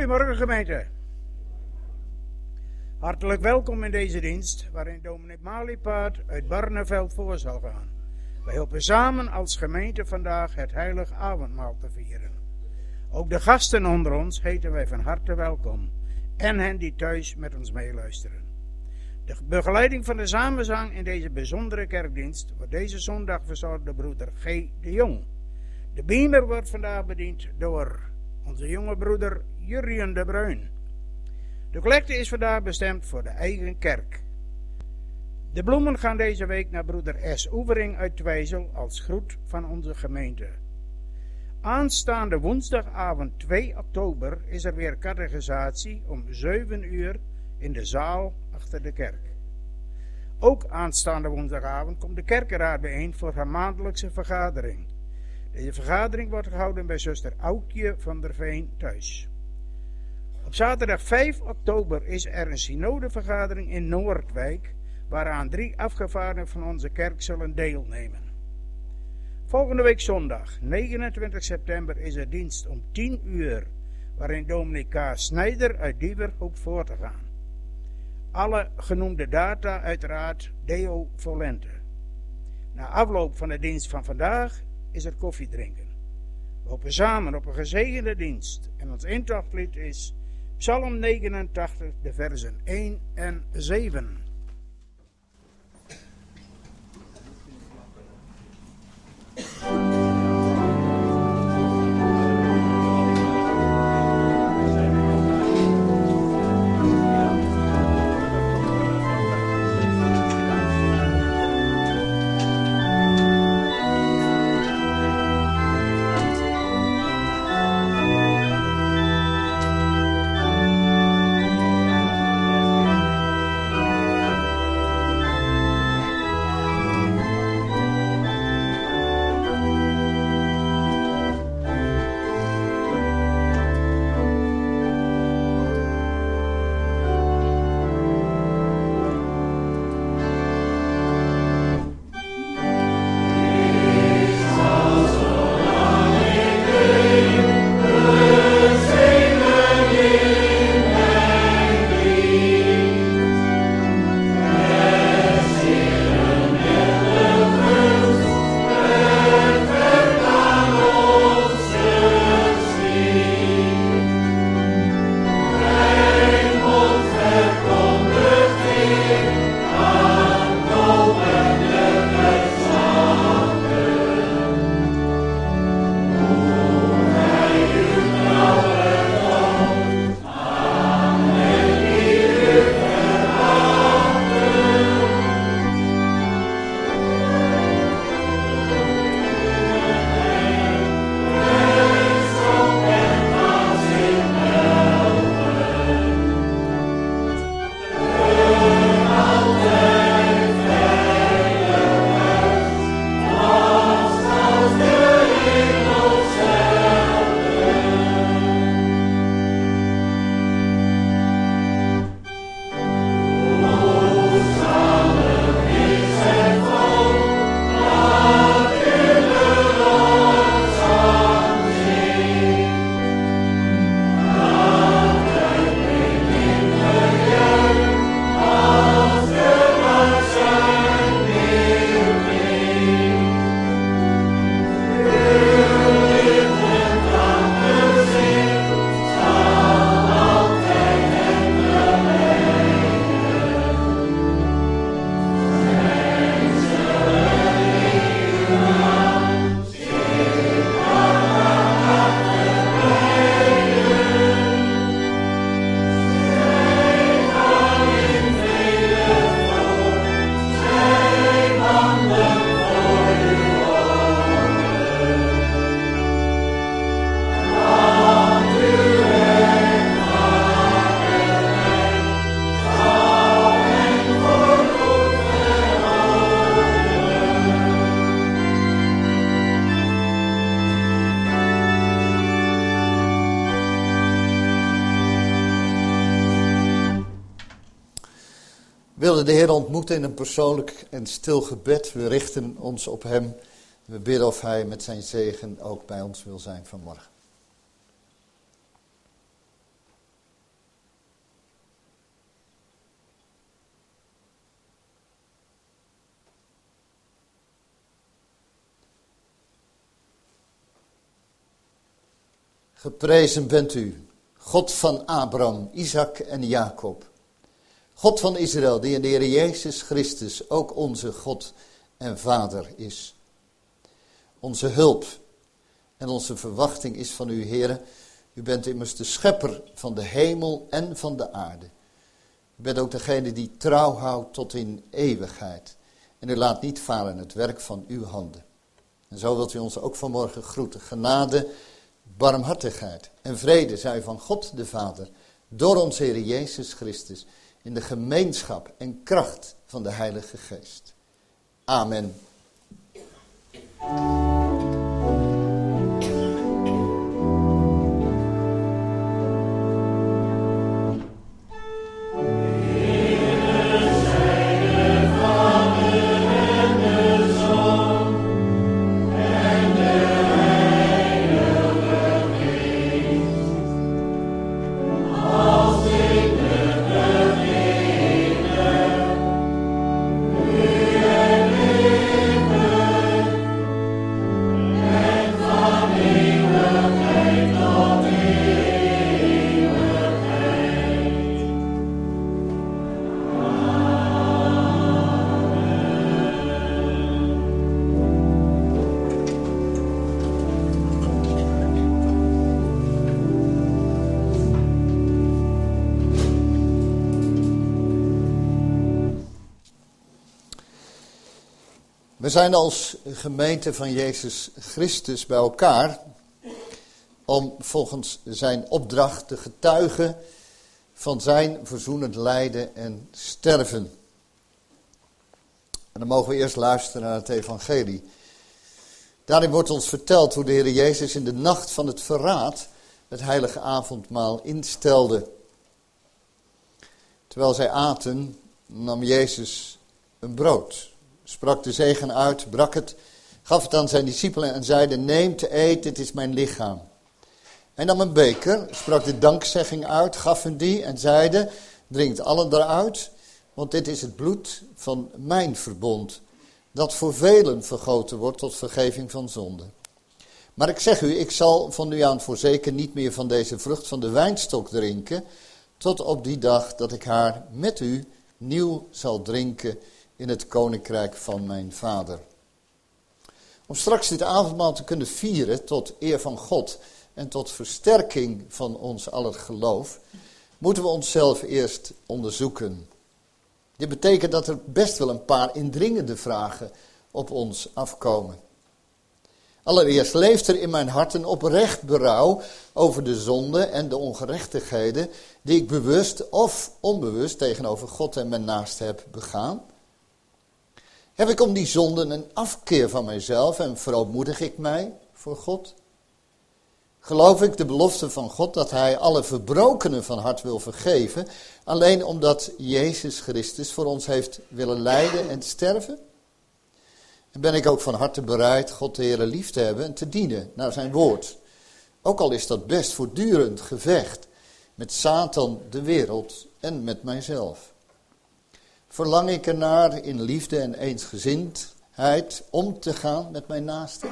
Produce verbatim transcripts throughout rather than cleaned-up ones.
Goedemorgen gemeente. Hartelijk welkom in deze dienst waarin dominee Maliepaard uit Barneveld voor zal gaan. Wij hopen samen als gemeente vandaag het heilig avondmaal te vieren. Ook de gasten onder ons heten wij van harte welkom en hen die thuis met ons meeluisteren. De begeleiding van de samenzang in deze bijzondere kerkdienst wordt deze zondag verzorgd door broeder G. de Jong. De beamer wordt vandaag bediend door onze jonge broeder Jurien de Bruin. De collecte is vandaag bestemd voor de eigen kerk. De bloemen gaan deze week naar broeder S. Oevering uit Twijzel als groet van onze gemeente. Aanstaande woensdagavond twee oktober is er weer catechisatie om zeven uur in de zaal achter de kerk. Ook aanstaande woensdagavond komt de kerkenraad bijeen voor haar maandelijkse vergadering. Deze vergadering wordt gehouden bij zuster Aukje van der Veen thuis. Op zaterdag vijf oktober is er een synodevergadering in Noordwijk, waaraan drie afgevaardigden van onze kerk zullen deelnemen. Volgende week zondag, negenentwintig september, is er dienst om tien uur, waarin dominee K. Snijder uit Diever hoopt voor te gaan. Alle genoemde data uiteraard deo volente. Na afloop van de dienst van vandaag is er koffie drinken. We hopen samen op een gezegende dienst en ons intochtlied is Psalm negenentachtig, de versen één en zeven. willen de Heer ontmoeten in een persoonlijk en stil gebed. We richten ons op Hem. We bidden of Hij met zijn zegen ook bij ons wil zijn vanmorgen. Geprezen bent u, God van Abraham, Isaac en Jacob. God van Israël, die in de Heer Jezus Christus ook onze God en Vader is. Onze hulp en onze verwachting is van u, Heere. U bent immers de schepper van de hemel en van de aarde. U bent ook degene die trouw houdt tot in eeuwigheid. En u laat niet falen het werk van uw handen. En zo wilt u ons ook vanmorgen groeten. Genade, barmhartigheid en vrede zij van God de Vader, door onze Heer Jezus Christus, in de gemeenschap en kracht van de Heilige Geest. Amen. We zijn als gemeente van Jezus Christus bij elkaar om volgens zijn opdracht te getuigen van zijn verzoenend lijden en sterven. En dan mogen we eerst luisteren naar het evangelie. Daarin wordt ons verteld hoe de Heer Jezus in de nacht van het verraad het heilige avondmaal instelde. Terwijl zij aten, nam Jezus een brood, sprak de zegen uit, brak het, gaf het aan zijn discipelen en zeide: neem te eten, dit is mijn lichaam. Hij nam een beker, sprak de dankzegging uit, gaf hen die en zeide: drinkt allen eruit, want dit is het bloed van mijn verbond, dat voor velen vergoten wordt tot vergeving van zonde. Maar ik zeg u, ik zal van nu aan voorzeker niet meer van deze vrucht van de wijnstok drinken, tot op die dag dat ik haar met u nieuw zal drinken in het koninkrijk van mijn Vader. Om straks dit avondmaal te kunnen vieren tot eer van God en tot versterking van ons aller geloof, moeten we onszelf eerst onderzoeken. Dit betekent dat er best wel een paar indringende vragen op ons afkomen. Allereerst, leeft er in mijn hart een oprecht berouw over de zonde en de ongerechtigheden die ik bewust of onbewust tegenover God en mijn naaste heb begaan? Heb ik om die zonden een afkeer van mijzelf en verootmoedig ik mij voor God? Geloof ik de belofte van God dat hij alle verbrokenen van hart wil vergeven, alleen omdat Jezus Christus voor ons heeft willen lijden en sterven? En ben ik ook van harte bereid God de Heere lief te hebben en te dienen naar zijn woord? Ook al is dat best voortdurend gevecht met Satan, de wereld en met mijzelf. Verlang ik ernaar in liefde en eensgezindheid om te gaan met mijn naaste?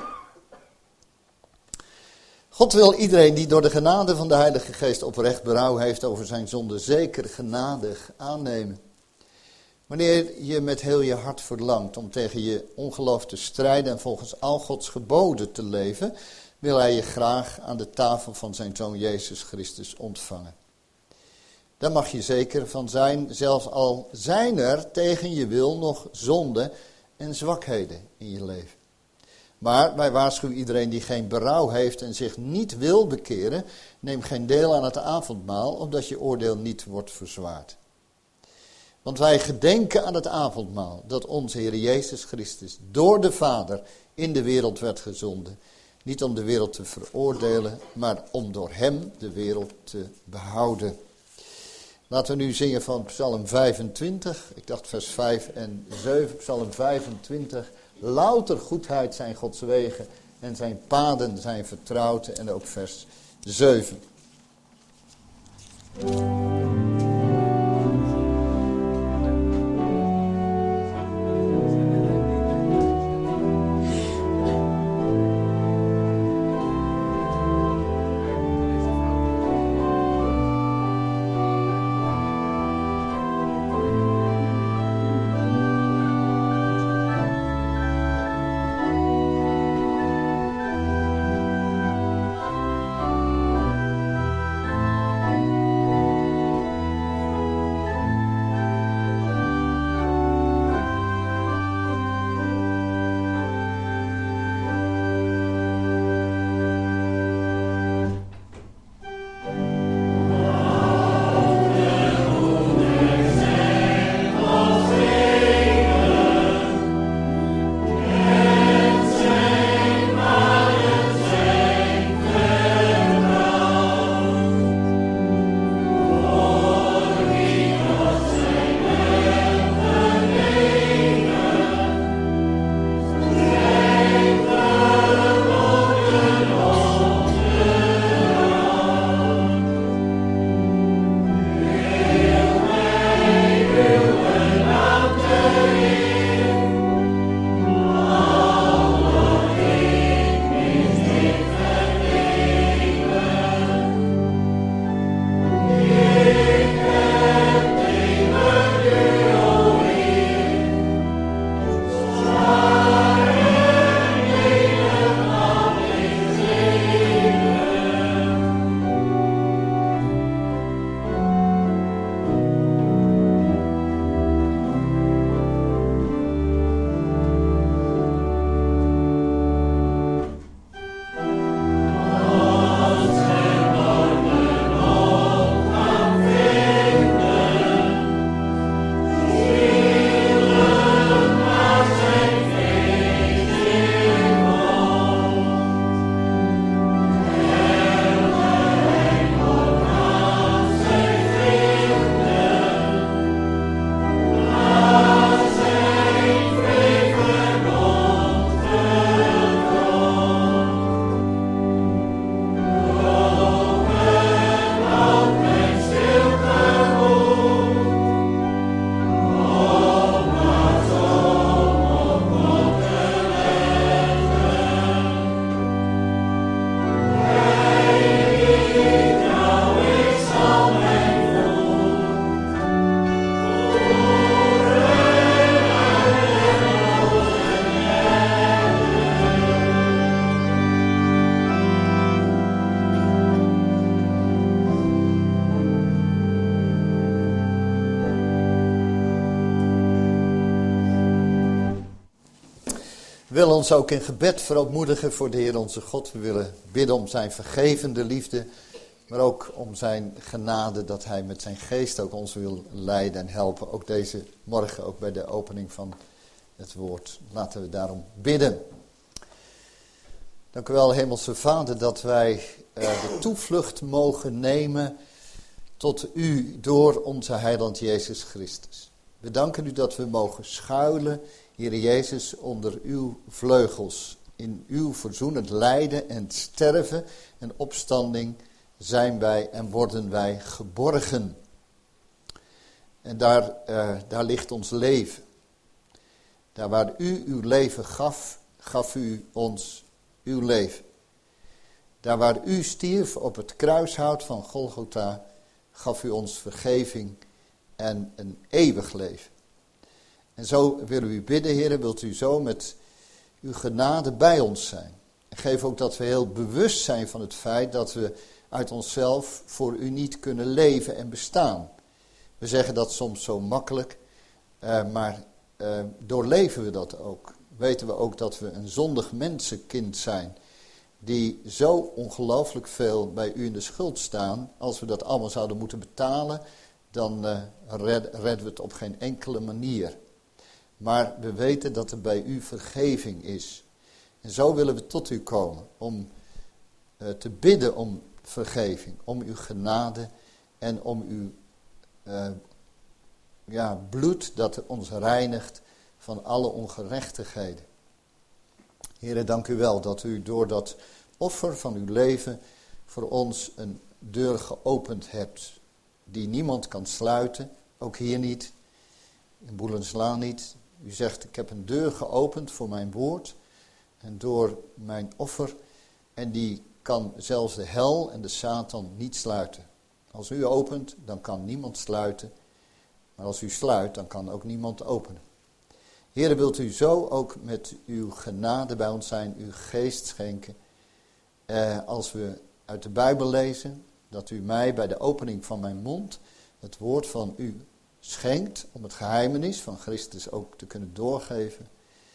God wil iedereen die door de genade van de Heilige Geest oprecht berouw heeft over zijn zonde zeker genadig aannemen. Wanneer je met heel je hart verlangt om tegen je ongeloof te strijden en volgens al Gods geboden te leven, wil hij je graag aan de tafel van zijn Zoon Jezus Christus ontvangen. Daar mag je zeker van zijn, zelfs al zijn er tegen je wil nog zonden en zwakheden in je leven. Maar wij waarschuwen iedereen die geen berouw heeft en zich niet wil bekeren, neem geen deel aan het avondmaal, opdat je oordeel niet wordt verzwaard. Want wij gedenken aan het avondmaal dat onze Heer Jezus Christus door de Vader in de wereld werd gezonden. Niet om de wereld te veroordelen, maar om door hem de wereld te behouden. Laten we nu zingen van Psalm vijfentwintig, ik dacht vers vijf en zeven, Psalm vijfentwintig. Louter goedheid zijn Gods wegen en zijn paden zijn vertrouwd, en ook vers zeven. We willen ons ook in gebed verootmoedigen voor de Heer onze God. We willen bidden om zijn vergevende liefde, maar ook om zijn genade, dat hij met zijn geest ook ons wil leiden en helpen. Ook deze morgen, ook bij de opening van het woord. Laten we daarom bidden. Dank u wel, Hemelse Vader, dat wij uh, de toevlucht mogen nemen tot u door onze heiland Jezus Christus. We danken u dat we mogen schuilen, Heer Jezus, onder uw vleugels. In uw verzoenend lijden en sterven en opstanding zijn wij en worden wij geborgen. En daar, uh, daar ligt ons leven. Daar waar u uw leven gaf, gaf u ons uw leven. Daar waar u stierf op het kruishout van Golgotha, gaf u ons vergeving en een eeuwig leven. En zo willen we u bidden, Heer, wilt u zo met uw genade bij ons zijn. En geef ook dat we heel bewust zijn van het feit dat we uit onszelf voor u niet kunnen leven en bestaan. We zeggen dat soms zo makkelijk, uh, maar uh, doorleven we dat ook. Weten we ook dat we een zondig mensenkind zijn, die zo ongelooflijk veel bij u in de schuld staan. Als we dat allemaal zouden moeten betalen, dan uh, red, redden we het op geen enkele manier. Maar we weten dat er bij u vergeving is. En zo willen we tot u komen om uh, te bidden om vergeving, om uw genade en om uw uh, ja, bloed dat ons reinigt van alle ongerechtigheden. Heere, dank u wel dat u door dat offer van uw leven voor ons een deur geopend hebt die niemand kan sluiten, ook hier niet, in Boelenslaan niet. U zegt, ik heb een deur geopend voor mijn woord en door mijn offer en die kan zelfs de hel en de Satan niet sluiten. Als u opent, dan kan niemand sluiten, maar als u sluit, dan kan ook niemand openen. Heere, wilt u zo ook met uw genade bij ons zijn, uw geest schenken. Eh, als we uit de Bijbel lezen, dat u mij bij de opening van mijn mond het woord van u schenkt, om het geheimenis van Christus ook te kunnen doorgeven.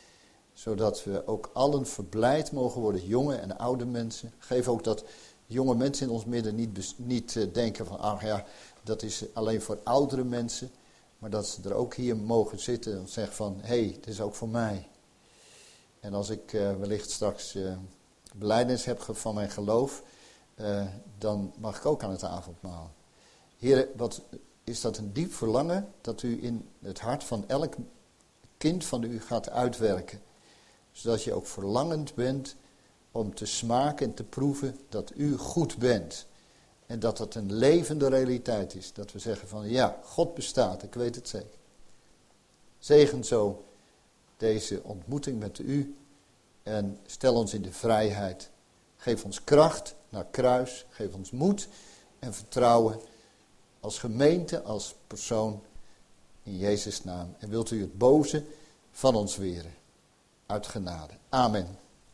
Zodat we ook allen verblijd mogen worden, jonge en oude mensen. Geef ook dat jonge mensen in ons midden niet, niet uh, denken van, ach ja, dat is alleen voor oudere mensen. Maar dat ze er ook hier mogen zitten en zeggen van, hé, hey, het is ook voor mij. En als ik uh, wellicht straks uh, belijdenis heb van mijn geloof, uh, dan mag ik ook aan het avondmaal. Heer, wat is dat een diep verlangen dat u in het hart van elk kind van u gaat uitwerken. Zodat je ook verlangend bent om te smaken en te proeven dat u goed bent. En dat dat een levende realiteit is. Dat we zeggen van ja, God bestaat, ik weet het zeker. Zegen zo deze ontmoeting met u en stel ons in de vrijheid. Geef ons kracht naar kruis, geef ons moed en vertrouwen als gemeente, als persoon in Jezus' naam. En wilt u het boze van ons weren. Uit genade. Amen.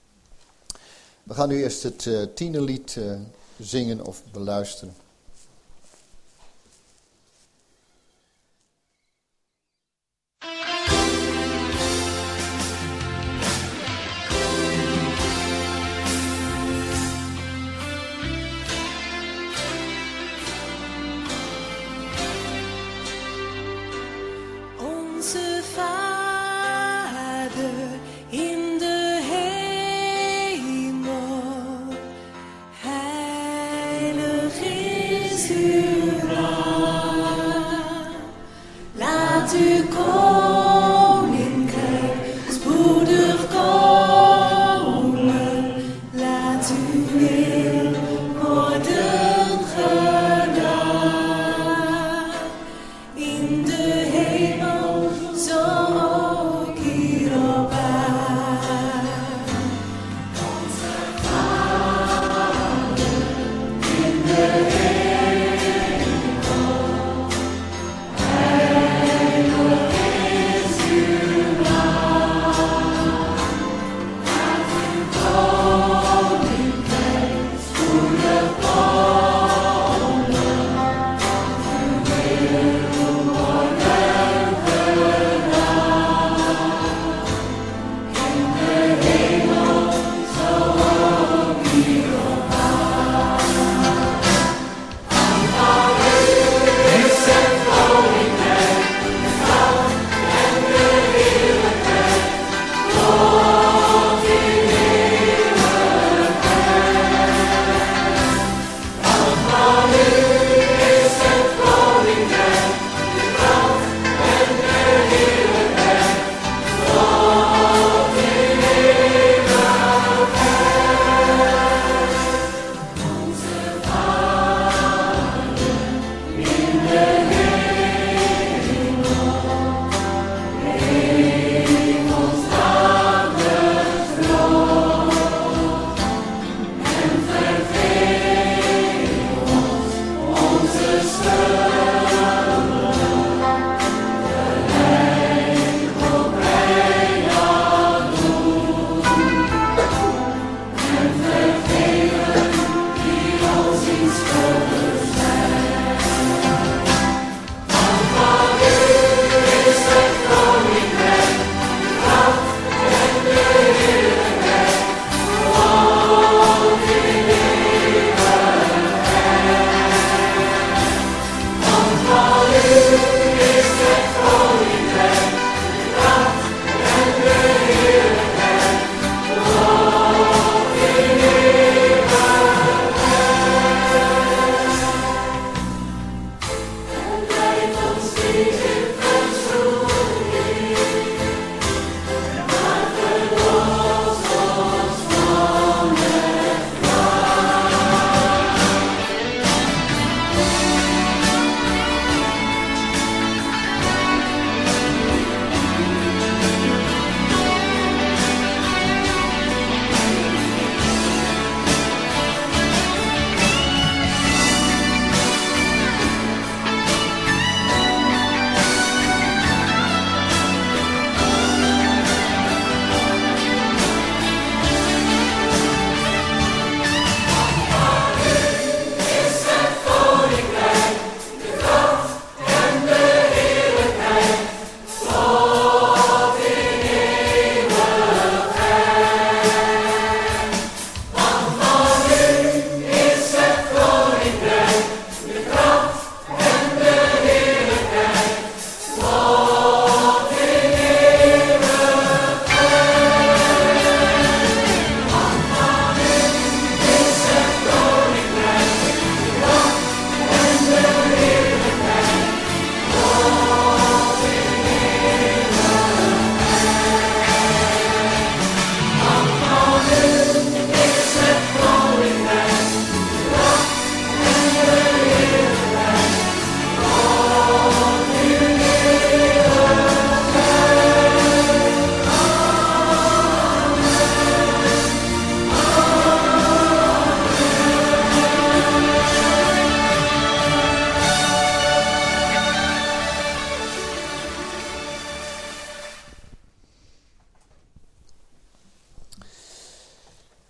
We gaan nu eerst het uh, tienerlied uh, zingen of beluisteren. Onze Vader in de hemel, heilig is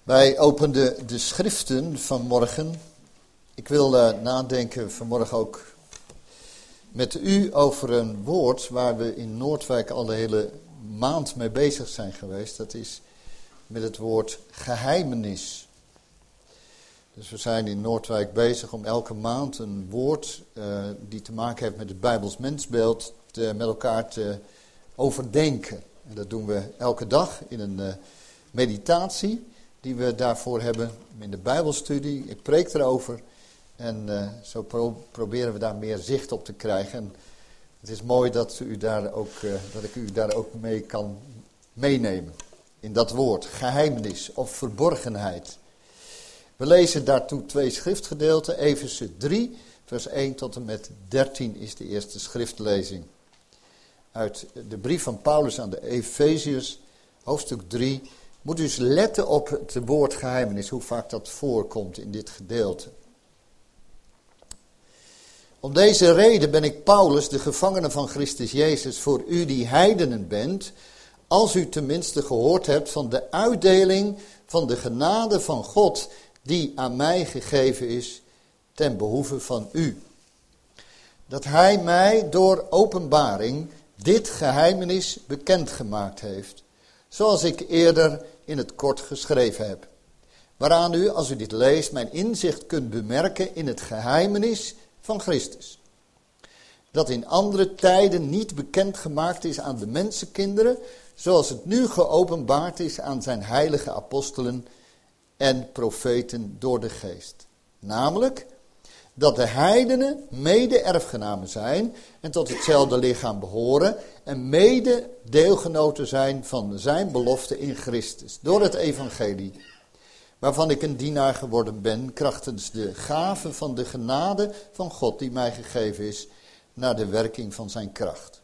Wij openden de schriften vanmorgen. Ik wil uh, nadenken vanmorgen ook met u over een woord waar we in Noordwijk al de hele maand mee bezig zijn geweest. Dat is met het woord geheimenis. Dus we zijn in Noordwijk bezig om elke maand een woord uh, die te maken heeft met het Bijbels mensbeeld te, met elkaar te overdenken. En dat doen we elke dag in een uh, meditatie die we daarvoor hebben in de Bijbelstudie. Ik preek erover en uh, zo pro- proberen we daar meer zicht op te krijgen. En het is mooi dat, u daar ook, uh, dat ik u daar ook mee kan meenemen in dat woord, geheimenis of verborgenheid. We lezen daartoe twee schriftgedeelten. Efeze drie, vers één tot en met dertien is de eerste schriftlezing. Uit de brief van Paulus aan de Efeziërs, hoofdstuk drie. Moet u eens letten op het woord geheimenis, hoe vaak dat voorkomt in dit gedeelte. Om deze reden ben ik Paulus, de gevangene van Christus Jezus, voor u die heidenen bent, als u tenminste gehoord hebt van de uitdeling van de genade van God, die aan mij gegeven is ten behoeve van u. Dat hij mij door openbaring dit geheimenis bekendgemaakt heeft, zoals ik eerder in het kort geschreven heb. Waaraan u, als u dit leest, mijn inzicht kunt bemerken in het geheimenis van Christus. Dat in andere tijden niet bekendgemaakt is aan de mensenkinderen, zoals het nu geopenbaard is aan zijn heilige apostelen en profeten door de geest. Namelijk, dat de heidenen mede-erfgenamen zijn en tot hetzelfde lichaam behoren en mede-deelgenoten zijn van zijn belofte in Christus, door het evangelie, waarvan ik een dienaar geworden ben, krachtens de gave van de genade van God die mij gegeven is, naar de werking van zijn kracht.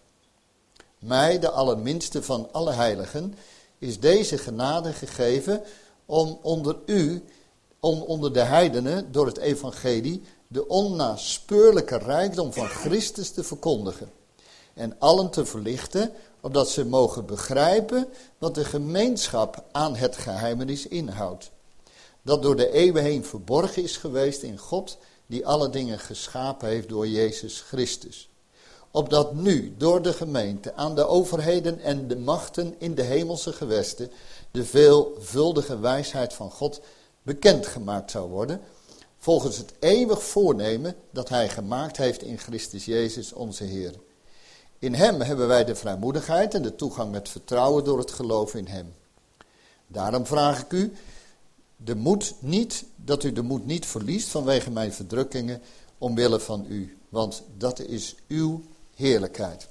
Mij, de allerminste van alle heiligen, is deze genade gegeven om onder u, om onder de heidenen, door het evangelie, de onnaspeurlijke rijkdom van Christus te verkondigen. En allen te verlichten, opdat ze mogen begrijpen wat de gemeenschap aan het geheimenis inhoudt. Dat door de eeuwen heen verborgen is geweest in God, die alle dingen geschapen heeft door Jezus Christus. Opdat nu door de gemeente aan de overheden en de machten in de hemelse gewesten de veelvuldige wijsheid van God bekendgemaakt zou worden, volgens het eeuwig voornemen dat hij gemaakt heeft in Christus Jezus onze Heer. In hem hebben wij de vrijmoedigheid en de toegang met vertrouwen door het geloof in hem. Daarom vraag ik u de moed niet, dat u de moed niet verliest vanwege mijn verdrukkingen omwille van u, want dat is uw heerlijkheid.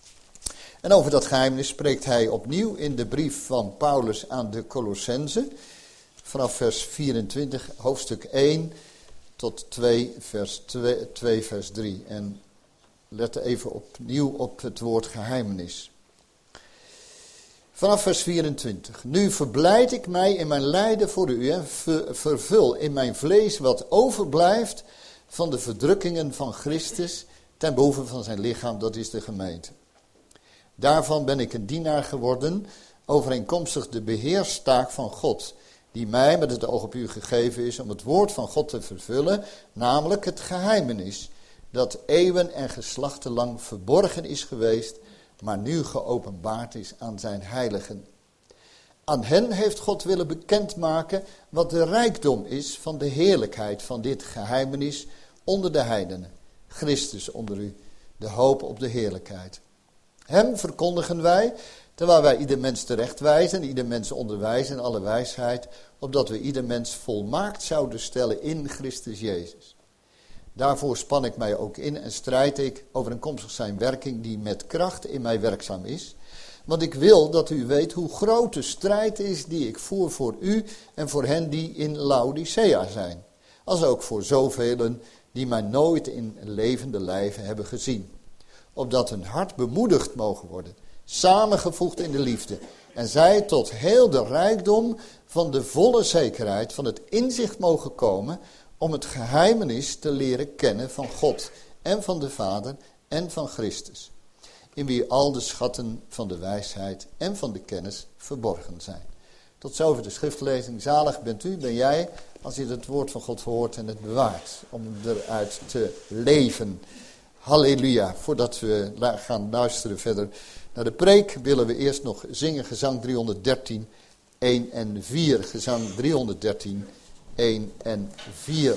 En over dat geheimenis spreekt hij opnieuw in de brief van Paulus aan de Colossenzen, vanaf vers vierentwintig, hoofdstuk één tot twee, vers twee, twee, vers drie. En let even opnieuw op het woord geheimenis. Vanaf vers vierentwintig. Nu verblijd ik mij in mijn lijden voor u en vervul in mijn vlees wat overblijft van de verdrukkingen van Christus ten behoeve van zijn lichaam, dat is de gemeente. Daarvan ben ik een dienaar geworden, overeenkomstig de beheerstaak van God, die mij met het oog op u gegeven is om het woord van God te vervullen, namelijk het geheimenis, dat eeuwen en geslachten lang verborgen is geweest, maar nu geopenbaard is aan zijn heiligen. Aan hen heeft God willen bekendmaken wat de rijkdom is van de heerlijkheid van dit geheimenis onder de heidenen. Christus onder u, de hoop op de heerlijkheid. Hem verkondigen wij, terwijl wij ieder mens terechtwijzen, ieder mens onderwijzen in alle wijsheid, opdat we ieder mens volmaakt zouden stellen in Christus Jezus. Daarvoor span ik mij ook in en strijd ik overeenkomstig zijn werking die met kracht in mij werkzaam is. Want ik wil dat u weet hoe groot de strijd is die ik voer voor u en voor hen die in Laodicea zijn. Als ook voor zovelen die mij nooit in levende lijven hebben gezien. Opdat hun hart bemoedigd mogen worden, samengevoegd in de liefde. En zij tot heel de rijkdom van de volle zekerheid van het inzicht mogen komen om het geheimenis te leren kennen van God en van de Vader en van Christus, in wie al de schatten van de wijsheid en van de kennis verborgen zijn. Tot zover de schriftlezing. Zalig bent u, ben jij, als je het woord van God hoort en het bewaart. Om eruit te leven. Halleluja. Voordat we gaan luisteren verder naar de preek, willen we eerst nog zingen gezang driehonderddertien, een en vier. Gezang driehonderddertien, een en vier.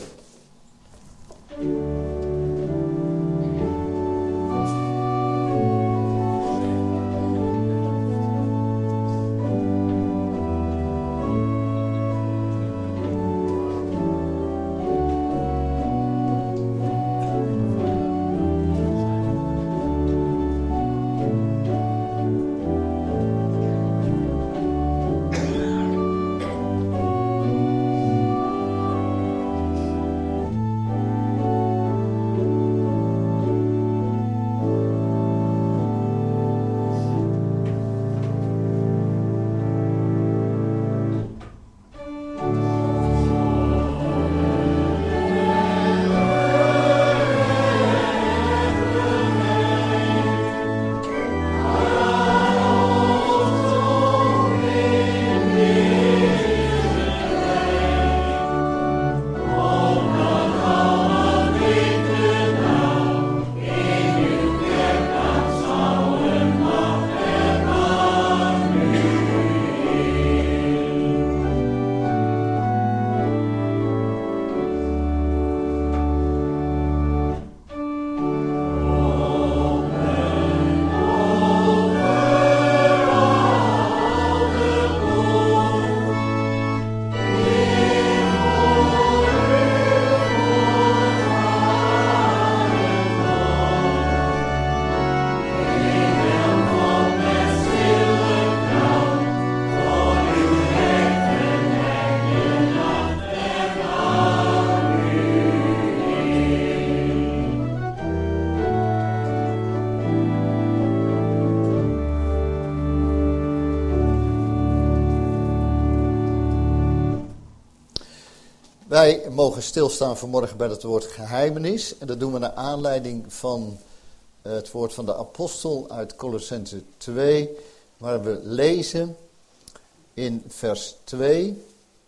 Wij mogen stilstaan vanmorgen bij het woord geheimenis. En dat doen we naar aanleiding van het woord van de apostel uit Kolossenzen twee. Waar we lezen in vers twee.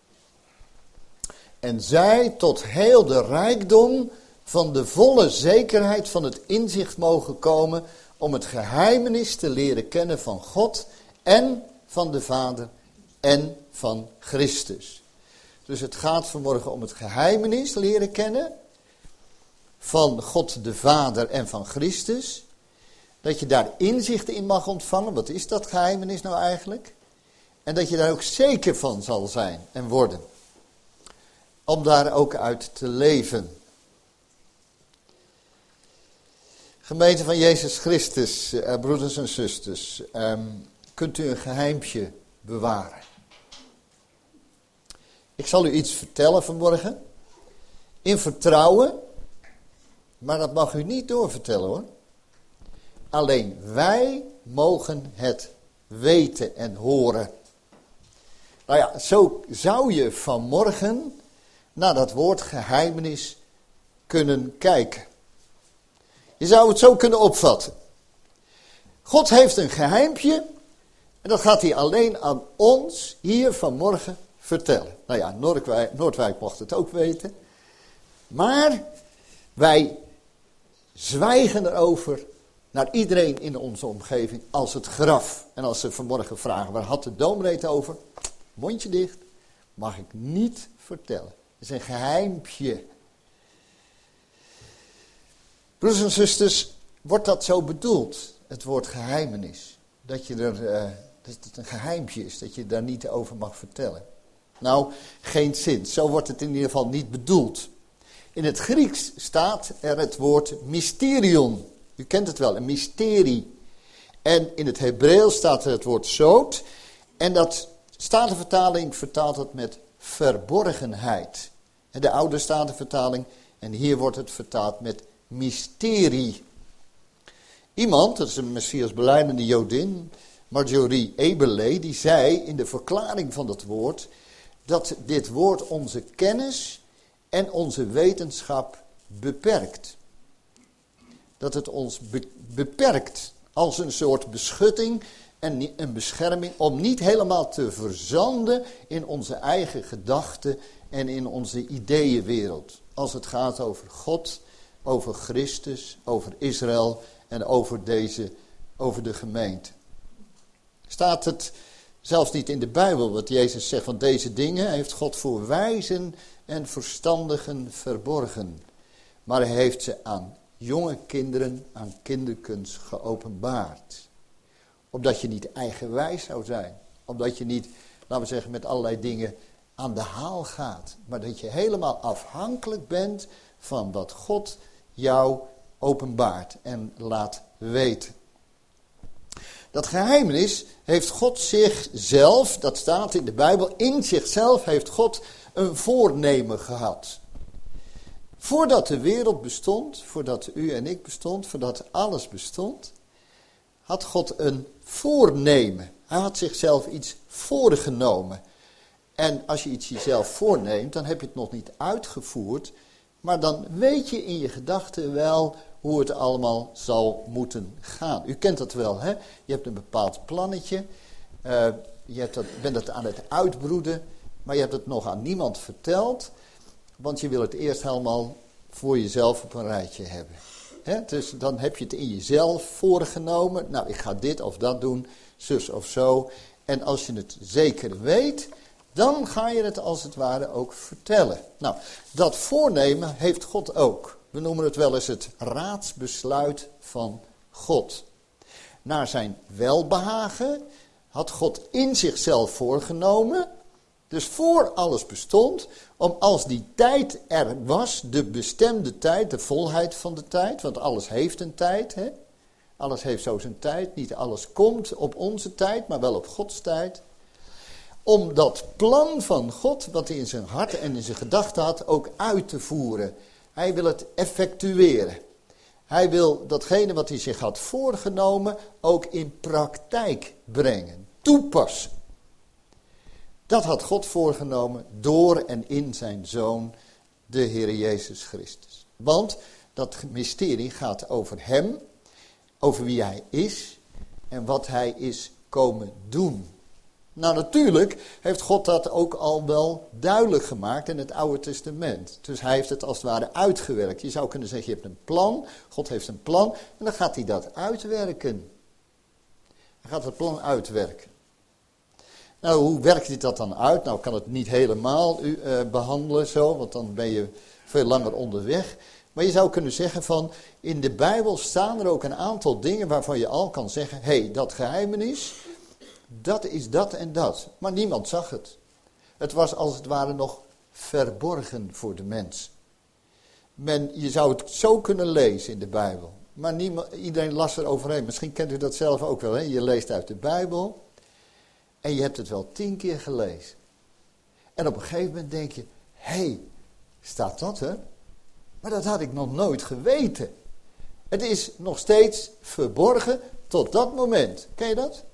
En zij tot heel de rijkdom van de volle zekerheid van het inzicht mogen komen. Om het geheimenis te leren kennen van God en van de Vader en van Christus. Dus het gaat vanmorgen om het geheimenis leren kennen van God de Vader en van Christus. Dat je daar inzicht in mag ontvangen. Wat is dat geheimenis nou eigenlijk? En dat je daar ook zeker van zal zijn en worden. Om daar ook uit te leven. Gemeente van Jezus Christus, eh, broeders en zusters, eh, kunt u een geheimpje bewaren? Ik zal u iets vertellen vanmorgen, in vertrouwen, maar dat mag u niet doorvertellen hoor. Alleen wij mogen het weten en horen. Nou ja, zo zou je vanmorgen naar dat woord geheimenis kunnen kijken. Je zou het zo kunnen opvatten. God heeft een geheimpje en dat gaat hij alleen aan ons hier vanmorgen vertellen. Nou ja, Noordwijk, Noordwijk mocht het ook weten. Maar wij zwijgen erover naar iedereen in onze omgeving als het graf. En als ze vanmorgen vragen, waar had de dominee het over? Mondje dicht, mag ik niet vertellen. Het is een geheimpje. Broeders en zusters, wordt dat zo bedoeld, het woord geheimenis? Dat, je er, uh, dat het een geheimpje is, dat je daar niet over mag vertellen. Nou, geen zin. Zo wordt het in ieder geval niet bedoeld. In het Grieks staat er het woord mysterion. U kent het wel, een mysterie. En in het Hebreeuws staat er het woord zoot. En dat Statenvertaling vertaalt het met verborgenheid. En de oude Statenvertaling, en hier wordt het vertaald met mysterie. Iemand, dat is een messiasbelijdende Jodin, Marjorie Eberle, die zei in de verklaring van dat woord, dat dit woord onze kennis en onze wetenschap beperkt. Dat het ons be- beperkt als een soort beschutting en een bescherming om niet helemaal te verzanden in onze eigen gedachten en in onze ideeënwereld. Als het gaat over God, over Christus, over Israël en over, deze, over de gemeente. Staat het zelfs niet in de Bijbel wat Jezus zegt van deze dingen heeft God voor wijzen en verstandigen verborgen. Maar hij heeft ze aan jonge kinderen, aan kinderkens geopenbaard. Opdat je niet eigenwijs zou zijn. Omdat je niet, laten we zeggen, met allerlei dingen aan de haal gaat. Maar dat je helemaal afhankelijk bent van wat God jou openbaart en laat weten. Dat geheimenis heeft God zichzelf, dat staat in de Bijbel, in zichzelf heeft God een voornemen gehad. Voordat de wereld bestond, voordat u en ik bestond, voordat alles bestond, had God een voornemen. Hij had zichzelf iets voorgenomen. En als je iets jezelf voorneemt, dan heb je het nog niet uitgevoerd, maar dan weet je in je gedachten wel hoe het allemaal zal moeten gaan. U kent dat wel, hè? Je hebt een bepaald plannetje, uh, je hebt dat, bent het aan het uitbroeden, maar je hebt het nog aan niemand verteld, want je wil het eerst helemaal voor jezelf op een rijtje hebben. Hè? Dus dan heb je het in jezelf voorgenomen, nou ik ga dit of dat doen, zus of zo. En als je het zeker weet, dan ga je het als het ware ook vertellen. Nou, dat voornemen heeft God ook. We noemen het wel eens het raadsbesluit van God. Naar zijn welbehagen had God in zichzelf voorgenomen, dus voor alles bestond, om als die tijd er was, de bestemde tijd, de volheid van de tijd, want alles heeft een tijd, hè? Alles heeft zo zijn tijd, niet alles komt op onze tijd, maar wel op Gods tijd. Om dat plan van God, wat hij in zijn hart en in zijn gedachten had, ook uit te voeren. Hij wil het effectueren. Hij wil datgene wat hij zich had voorgenomen ook in praktijk brengen, toepassen. Dat had God voorgenomen door en in zijn Zoon, de Heer Jezus Christus. Want dat mysterie gaat over hem, over wie hij is en wat hij is komen doen. Nou, natuurlijk heeft God dat ook al wel duidelijk gemaakt in het Oude Testament. Dus hij heeft het als het ware uitgewerkt. Je zou kunnen zeggen, je hebt een plan, God heeft een plan en dan gaat hij dat uitwerken. Hij gaat het plan uitwerken. Nou, hoe werkt hij dat dan uit? Nou, ik kan het niet helemaal uh, behandelen zo, want dan ben je veel langer onderweg. Maar je zou kunnen zeggen van, in de Bijbel staan er ook een aantal dingen waarvan je al kan zeggen, hé, hey, dat geheimenis, dat is dat en dat. Maar niemand zag het. Het was als het ware nog verborgen voor de mens. Men, je zou het zo kunnen lezen in de Bijbel. Maar niemand, iedereen las er overheen. Misschien kent u dat zelf ook wel. Hè? Je leest uit de Bijbel. En je hebt het wel tien keer gelezen. En op een gegeven moment denk je, hé, hey, staat dat er? Maar dat had ik nog nooit geweten. Het is nog steeds verborgen tot dat moment. Ken je dat?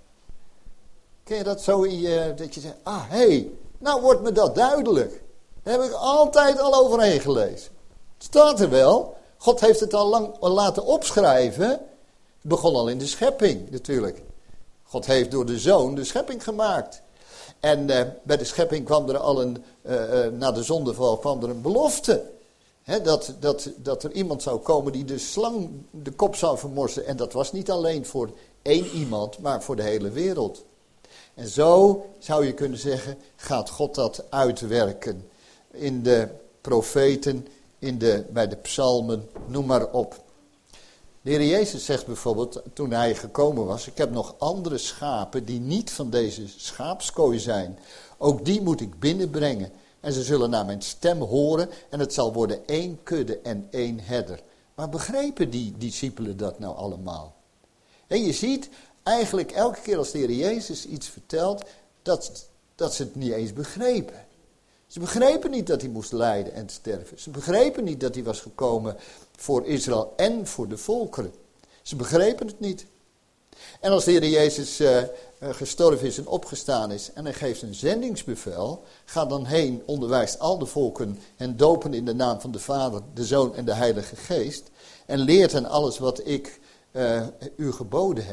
Ken je dat zo in je, dat je zegt, ah, hé, hey, nou wordt me dat duidelijk. Daar heb ik altijd al overheen gelezen. Het staat er wel. God heeft het al lang laten opschrijven. Het begon al in de schepping natuurlijk. God heeft door de Zoon de schepping gemaakt. En uh, bij de schepping kwam er al een, uh, uh, na de zondeval kwam er een belofte. He, dat, dat, dat er iemand zou komen die de slang de kop zou vermorsen. En dat was niet alleen voor één iemand, maar voor de hele wereld. En zo zou je kunnen zeggen, gaat God dat uitwerken. In de profeten, in de, bij de psalmen, noem maar op. De Heer Jezus zegt bijvoorbeeld, toen hij gekomen was, ik heb nog andere schapen die niet van deze schaapskooi zijn. Ook die moet ik binnenbrengen. En ze zullen naar mijn stem horen en het zal worden één kudde en één herder. Maar begrepen die discipelen dat nou allemaal? En je ziet eigenlijk elke keer als de Heer Jezus iets vertelt, dat, dat ze het niet eens begrepen. Ze begrepen niet dat hij moest lijden en sterven. Ze begrepen niet dat hij was gekomen voor Israël en voor de volkeren. Ze begrepen het niet. En als de Heer Jezus uh, gestorven is en opgestaan is en hij geeft een zendingsbevel, ga dan heen, onderwijst al de volken en dopen in de naam van de Vader, de Zoon en de Heilige Geest en leert hen alles wat ik uh, u geboden heb,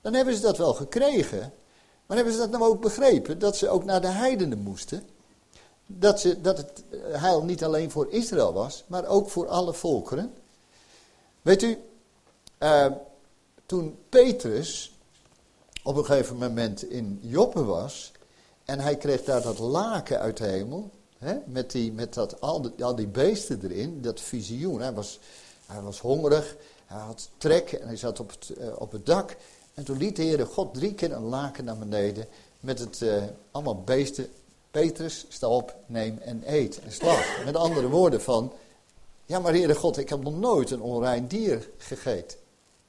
dan hebben ze dat wel gekregen. Maar hebben ze dat nou ook begrepen, dat ze ook naar de heidenen moesten? Dat, ze, dat het heil niet alleen voor Israël was, maar ook voor alle volkeren. Weet u, uh, toen Petrus op een gegeven moment in Joppe was, en hij kreeg daar dat laken uit de hemel, hè, met, die, met dat, al, die, al die beesten erin, dat visioen. Hij was, hij was hongerig, hij had trek en hij zat op het, uh, op het dak. En toen liet de Heere God drie keer een laken naar beneden met het uh, allemaal beesten. Petrus, sta op, neem en eet en slag. Met andere woorden van, ja maar Heere God, ik heb nog nooit een onrein dier gegeten.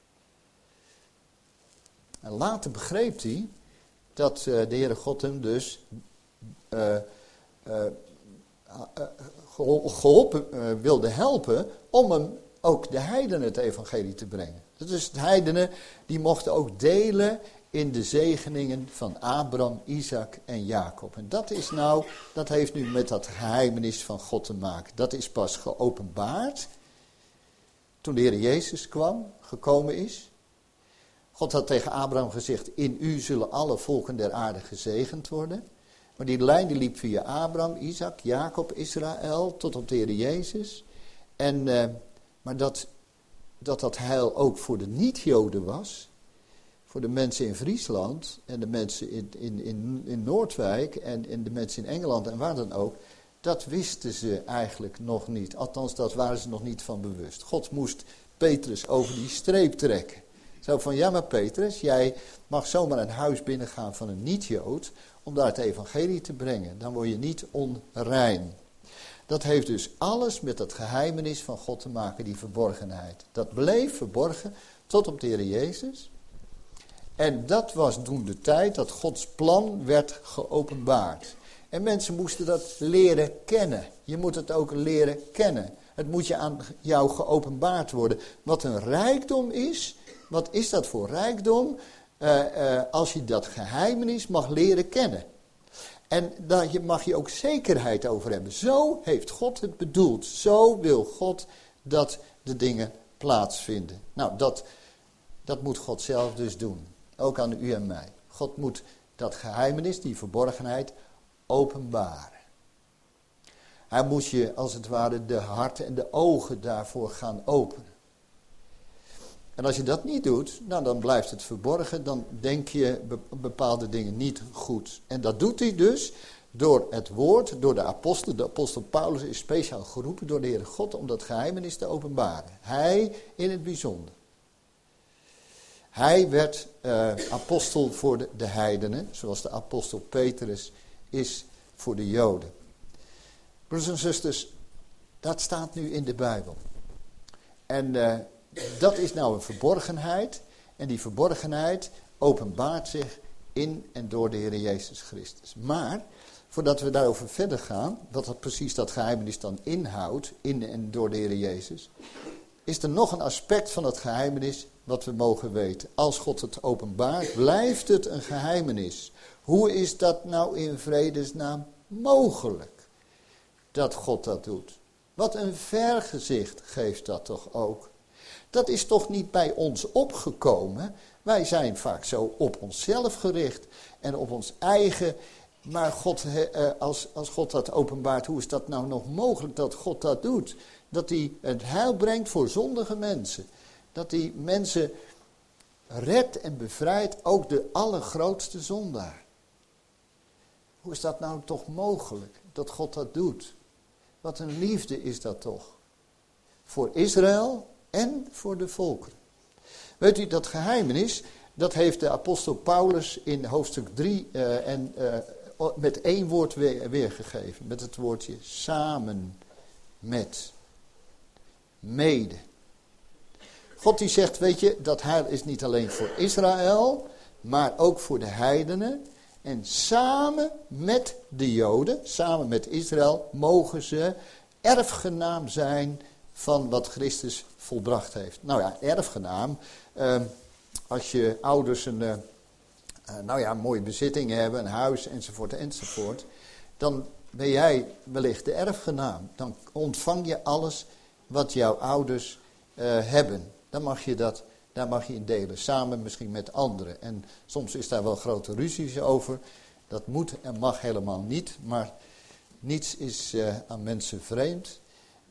En later begreep hij dat uh, de Heere God hem dus uh, uh, uh, geholpen uh, wilde helpen om hem ook de heidenen het evangelie te brengen. Dus de heidenen die mochten ook delen in de zegeningen van Abraham, Isaac en Jacob. En dat is nou, dat heeft nu met dat geheimenis van God te maken. Dat is pas geopenbaard toen de Heer Jezus kwam, gekomen is. God had tegen Abraham gezegd, in u zullen alle volken der aarde gezegend worden. Maar die lijn die liep via Abraham, Isaac, Jacob, Israël, tot op de Heer Jezus. En, uh, maar dat, dat dat heil ook voor de niet-Joden was, voor de mensen in Friesland en de mensen in, in, in, in Noordwijk en, en de mensen in Engeland en waar dan ook, dat wisten ze eigenlijk nog niet. Althans, dat waren ze nog niet van bewust. God moest Petrus over die streep trekken. Zo van, ja maar Petrus, jij mag zomaar een huis binnengaan van een niet-Jood om daar het evangelie te brengen. Dan word je niet onrein. Dat heeft dus alles met dat geheimenis van God te maken, die verborgenheid. Dat bleef verborgen tot op de Heer Jezus. En dat was toen de tijd dat Gods plan werd geopenbaard. En mensen moesten dat leren kennen. Je moet het ook leren kennen. Het moet je aan jou geopenbaard worden. Wat een rijkdom is, wat is dat voor rijkdom? Uh, uh, als je dat geheimenis mag leren kennen. En daar mag je ook zekerheid over hebben. Zo heeft God het bedoeld. Zo wil God dat de dingen plaatsvinden. Nou, dat, dat moet God zelf dus doen. Ook aan u en mij. God moet dat geheimenis, die verborgenheid, openbaren. Hij moet je als het ware de harten en de ogen daarvoor gaan openen. En als je dat niet doet, nou dan blijft het verborgen, dan denk je bepaalde dingen niet goed. En dat doet hij dus door het woord, door de apostel. De apostel Paulus is speciaal geroepen door de Heere God om dat geheimenis te openbaren. Hij in het bijzonder. Hij werd uh, apostel voor de, de heidenen, zoals de apostel Petrus is voor de Joden. Broeders en zusters, dat staat nu in de Bijbel. En uh, dat is nou een verborgenheid. En die verborgenheid openbaart zich in en door de Heer Jezus Christus. Maar, voordat we daarover verder gaan, wat dat precies dat geheimenis dan inhoudt, in en door de Heer Jezus, is er nog een aspect van dat geheimenis wat we mogen weten. Als God het openbaart, blijft het een geheimenis. Hoe is dat nou in vredesnaam mogelijk, dat God dat doet? Wat een vergezicht geeft dat toch ook. Dat is toch niet bij ons opgekomen. Wij zijn vaak zo op onszelf gericht en op ons eigen. Maar God, als, als God dat openbaart, hoe is dat nou nog mogelijk dat God dat doet? Dat hij het heil brengt voor zondige mensen. Dat hij mensen redt en bevrijdt, ook de allergrootste zondaar. Hoe is dat nou toch mogelijk, dat God dat doet? Wat een liefde is dat toch. Voor Israël en voor de volkeren. Weet u, dat geheimenis, dat heeft de apostel Paulus in hoofdstuk drie uh, en, uh, met één woord weer, weergegeven. Met het woordje samen met, mede. God die zegt, weet je, dat heil is niet alleen voor Israël, maar ook voor de heidenen. En samen met de Joden, samen met Israël, mogen ze erfgenaam zijn van wat Christus volbracht heeft. Nou ja, erfgenaam. Uh, als je ouders een, uh, uh, nou ja, een mooie bezitting hebben, een huis enzovoort enzovoort, dan ben jij wellicht de erfgenaam. Dan ontvang je alles wat jouw ouders uh, hebben. Dan mag je dat, daar mag je in delen, samen misschien met anderen. En soms is daar wel grote ruzies over. Dat moet en mag helemaal niet, maar niets is uh, aan mensen vreemd.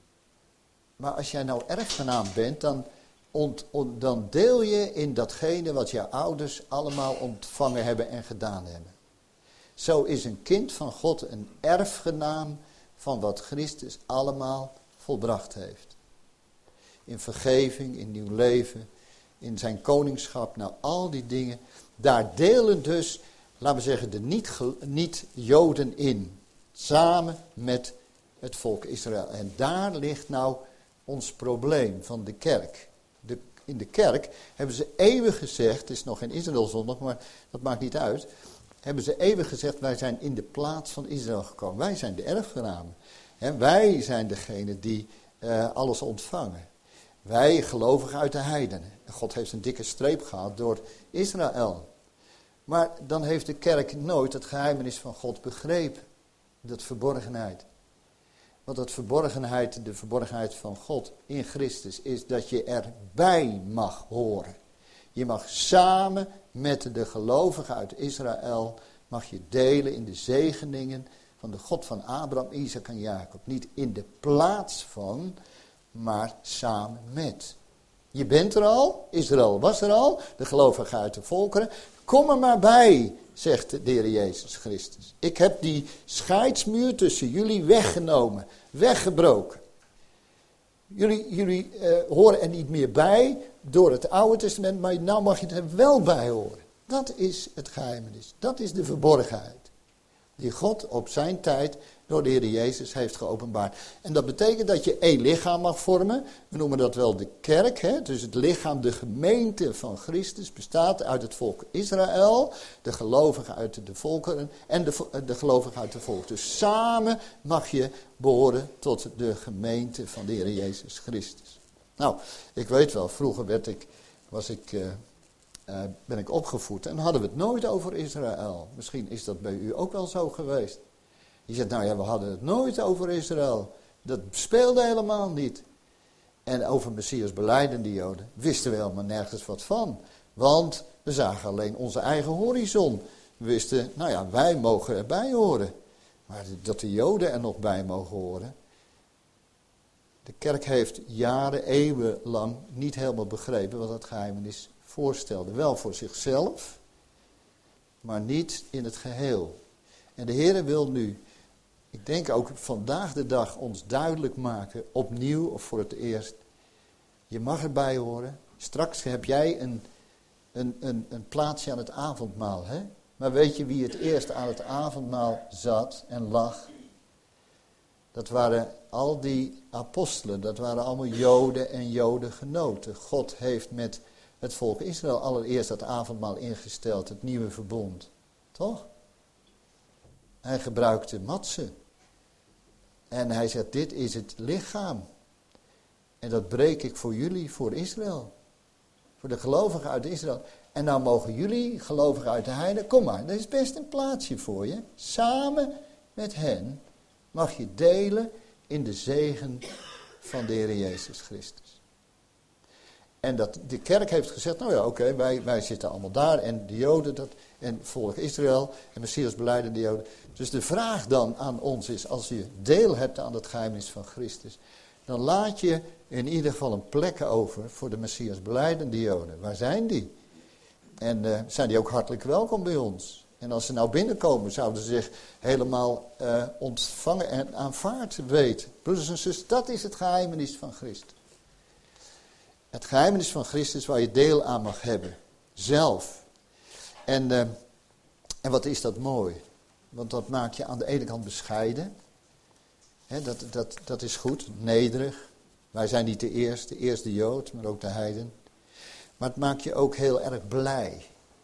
Maar als jij nou erfgenaam bent, dan, ont, ont, dan deel je in datgene wat jouw ouders allemaal ontvangen hebben en gedaan hebben. Zo is een kind van God een erfgenaam van wat Christus allemaal volbracht heeft. In vergeving, in nieuw leven, in zijn koningschap, nou al die dingen. Daar delen dus, laten we zeggen, de niet-Joden niet in. Samen met het volk Israël. En daar ligt nou ons probleem van de kerk. De, in de kerk hebben ze eeuwig gezegd, het is nog geen Israëlzondag, maar dat maakt niet uit. Hebben ze eeuwig gezegd, wij zijn in de plaats van Israël gekomen. Wij zijn de erfgenamen. He, wij zijn degene die uh, alles ontvangen. Wij gelovigen uit de heidenen. God heeft een dikke streep gehad door Israël. Maar dan heeft de kerk nooit het geheimenis van God begrepen. Dat verborgenheid. Want dat verborgenheid, de verborgenheid van God in Christus is dat je erbij mag horen. Je mag samen met de gelovigen uit Israël, mag je delen in de zegeningen van de God van Abraham, Isaac en Jacob. Niet in de plaats van, maar samen met. Je bent er al, Israël was er al, de gelovigen uit de volkeren. Kom er maar bij, zegt de Heer Jezus Christus. Ik heb die scheidsmuur tussen jullie weggenomen, weggebroken. Jullie, jullie uh, horen er niet meer bij door het Oude Testament, maar nou mag je er wel bij horen. Dat is het geheimenis, dat is de verborgenheid. Die God op zijn tijd door de Heer Jezus heeft geopenbaard. En dat betekent dat je één lichaam mag vormen. We noemen dat wel de kerk. Hè? Dus het lichaam, de gemeente van Christus bestaat uit het volk Israël. De gelovigen uit de volkeren en de, de gelovigen uit de volk. Dus samen mag je behoren tot de gemeente van de Heer Jezus Christus. Nou, ik weet wel, vroeger werd ik, was ik... Uh, Uh, ben ik opgevoed en hadden we het nooit over Israël. Misschien is dat bij u ook wel zo geweest. Je zegt, nou ja, we hadden het nooit over Israël. Dat speelde helemaal niet. En over Messias belijdende Joden wisten we helemaal nergens wat van. Want we zagen alleen onze eigen horizon. We wisten, nou ja, wij mogen erbij horen. Maar dat de Joden er nog bij mogen horen. De kerk heeft jaren, eeuwen lang niet helemaal begrepen wat het geheimenis voorstelde. Wel voor zichzelf, maar niet in het geheel. En de Heer wil nu, ik denk ook vandaag de dag, ons duidelijk maken, opnieuw of voor het eerst. Je mag erbij horen. Straks heb jij een, een, een, een plaatsje aan het avondmaal. Hè? Maar weet je wie het eerst aan het avondmaal zat en lag? Dat waren al die apostelen, dat waren allemaal Joden en Jodengenoten. God heeft met het volk Israël allereerst dat avondmaal ingesteld, het nieuwe verbond. Toch? Hij gebruikte matsen. En hij zegt, dit is het lichaam. En dat breek ik voor jullie, voor Israël. Voor de gelovigen uit Israël. En nou mogen jullie, gelovigen uit de heiden, kom maar, er is best een plaatsje voor je. Samen met hen mag je delen in de zegen van de Heer Jezus Christus. En dat de kerk heeft gezegd, nou ja, oké, okay, wij, wij zitten allemaal daar. En de Joden, dat, en volk Israël, en Messias belijdende Joden. Dus de vraag dan aan ons is, als je deel hebt aan het geheimenis van Christus, dan laat je in ieder geval een plek over voor de Messias belijdende Joden. Waar zijn die? En uh, zijn die ook hartelijk welkom bij ons? En als ze nou binnenkomen, zouden ze zich helemaal uh, ontvangen en aanvaard weten. Broeders en zusters, dat is het geheimenis van Christus. Het geheimenis van Christus waar je deel aan mag hebben. Zelf. En, uh, en wat is dat mooi. Want dat maakt je aan de ene kant bescheiden. He, dat, dat, dat is goed, nederig. Wij zijn niet de eerste, de eerste Jood, maar ook de heiden. Maar het maakt je ook heel erg blij.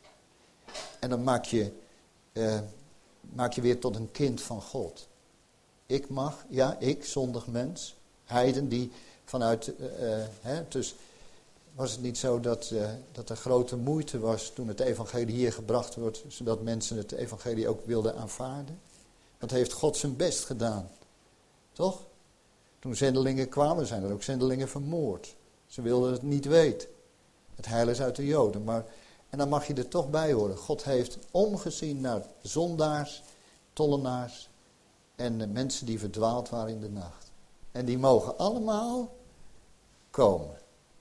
En dan maak je, uh, maak je weer tot een kind van God. Ik mag, ja, ik, zondig mens, heiden die vanuit, uh, uh, hè, dus was het niet zo dat, uh, dat er grote moeite was toen het evangelie hier gebracht wordt, zodat mensen het evangelie ook wilden aanvaarden? Want heeft God zijn best gedaan, toch? Toen zendelingen kwamen, zijn er ook zendelingen vermoord. Ze wilden het niet weten. Het heil is uit de Joden. Maar, en dan mag je er toch bij horen. God heeft omgezien naar zondaars, tollenaars en de mensen die verdwaald waren in de nacht. En die mogen allemaal komen.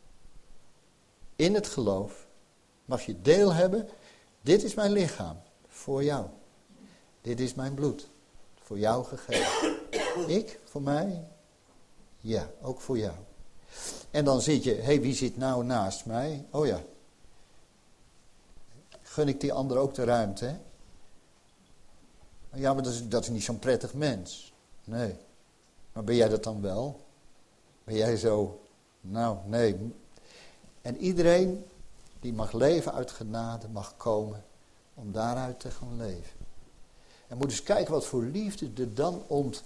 In het geloof mag je deel hebben. Dit is mijn lichaam, voor jou. Dit is mijn bloed, voor jou gegeven. Ik, voor mij? Ja, ook voor jou. En dan zit je, hé, hey, wie zit nou naast mij? Oh ja. Gun ik die ander ook de ruimte, hè? Ja, maar dat is, dat is niet zo'n prettig mens. Nee. Maar ben jij dat dan wel? Ben jij zo? Nou, nee. En iedereen die mag leven uit genade, mag komen om daaruit te gaan leven. En moet eens kijken wat voor liefde er dan ont,